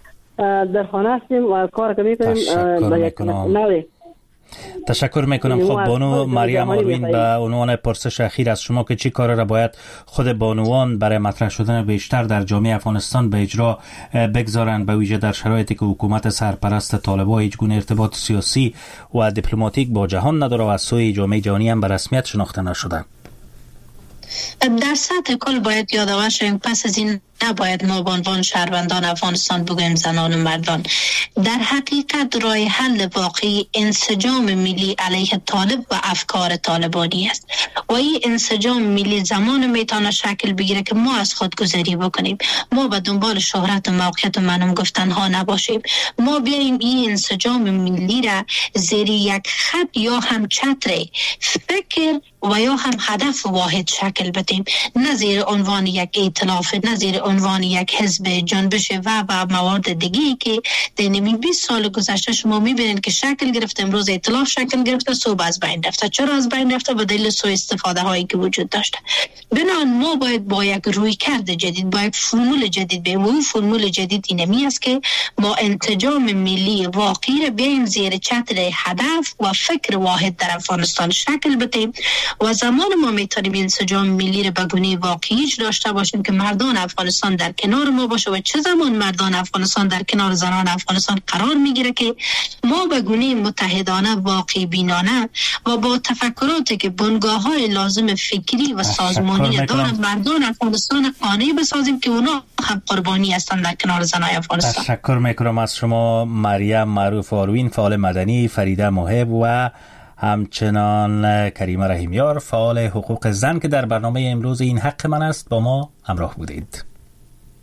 در خانه هستیم و کار که میکنیم به یک نوعی. تشکر میکنم. خب بانو مریم آروین، به عنوان پرسش اخیر از شما که چی کار را باید خود بانوان برای مطرح شدن بیشتر در جامعه افغانستان به اجرا بگذارند، به ویژه در شرایطی که حکومت سرپرست طالبان هیچ گونه ارتباط سیاسی و دیپلماتیک با جهان نداره و از سوی جامعه جهانی هم به رسمیت شناخته نشده؟ در سطح کل باید یادآور شویم پس از این نباید ما به عنوان شهروندان افغانستان بگوییم زنان و مردان. در حقیقت راه حل واقعی انسجام ملی علیه طالب و افکار طالبانی است و این انسجام ملی زمان میتونه شکل بگیره که ما از خودگذری بکنیم، ما به دنبال شهرت و موقعیت و منم گفتن ها نباشیم، ما بیاییم این انسجام ملی را زیر یک خط یا هم چتر فکر و یا هم هدف واحد شکل بدیم، نه زیر عنوان یک ائتلاف، نه زیر عنوان یک حزب جنبش و و موارد دیگه که در نمی بیست سال گذشته شما میبینید که شکل گرفته. امروز ائتلاف شکل گرفته، صبح از بین رفته. چرا از بین رفته؟ به دلیل سوء استفاده هایی که وجود داشته. بنابراین ما باید با یک رویکرد جدید، با یک فرمول جدید به اون فرمول جدید اینمی است که ما انسجام ملی واقعی را بیایم زیر چتر هدف و فکر واحد در افغانستان شکل بدیم و زمان ما میتونیم انسجام ملی را به گونه واقعی داشته باشیم که مردان افغانستان در کنار ما باشه و چه زمان مردان افغانستان در کنار زنان افغانستان قرار میگیره که ما به گونه متحدانه، واقعی بینانه و با تفکراتی که بنگاه‌های لازم فکری و سازمانی دارند مردان افغانستان قانع بسازیم که اونا هم قربانی هستند در کنار زنان افغانستان. تشکر میکنم از شما مریم معروف آروین، فعال مدنی، فریده محب و همچنان کریمه رحیمیار، فعال حقوق زن که در برنامه امروز این حق من است با ما همراه بودید.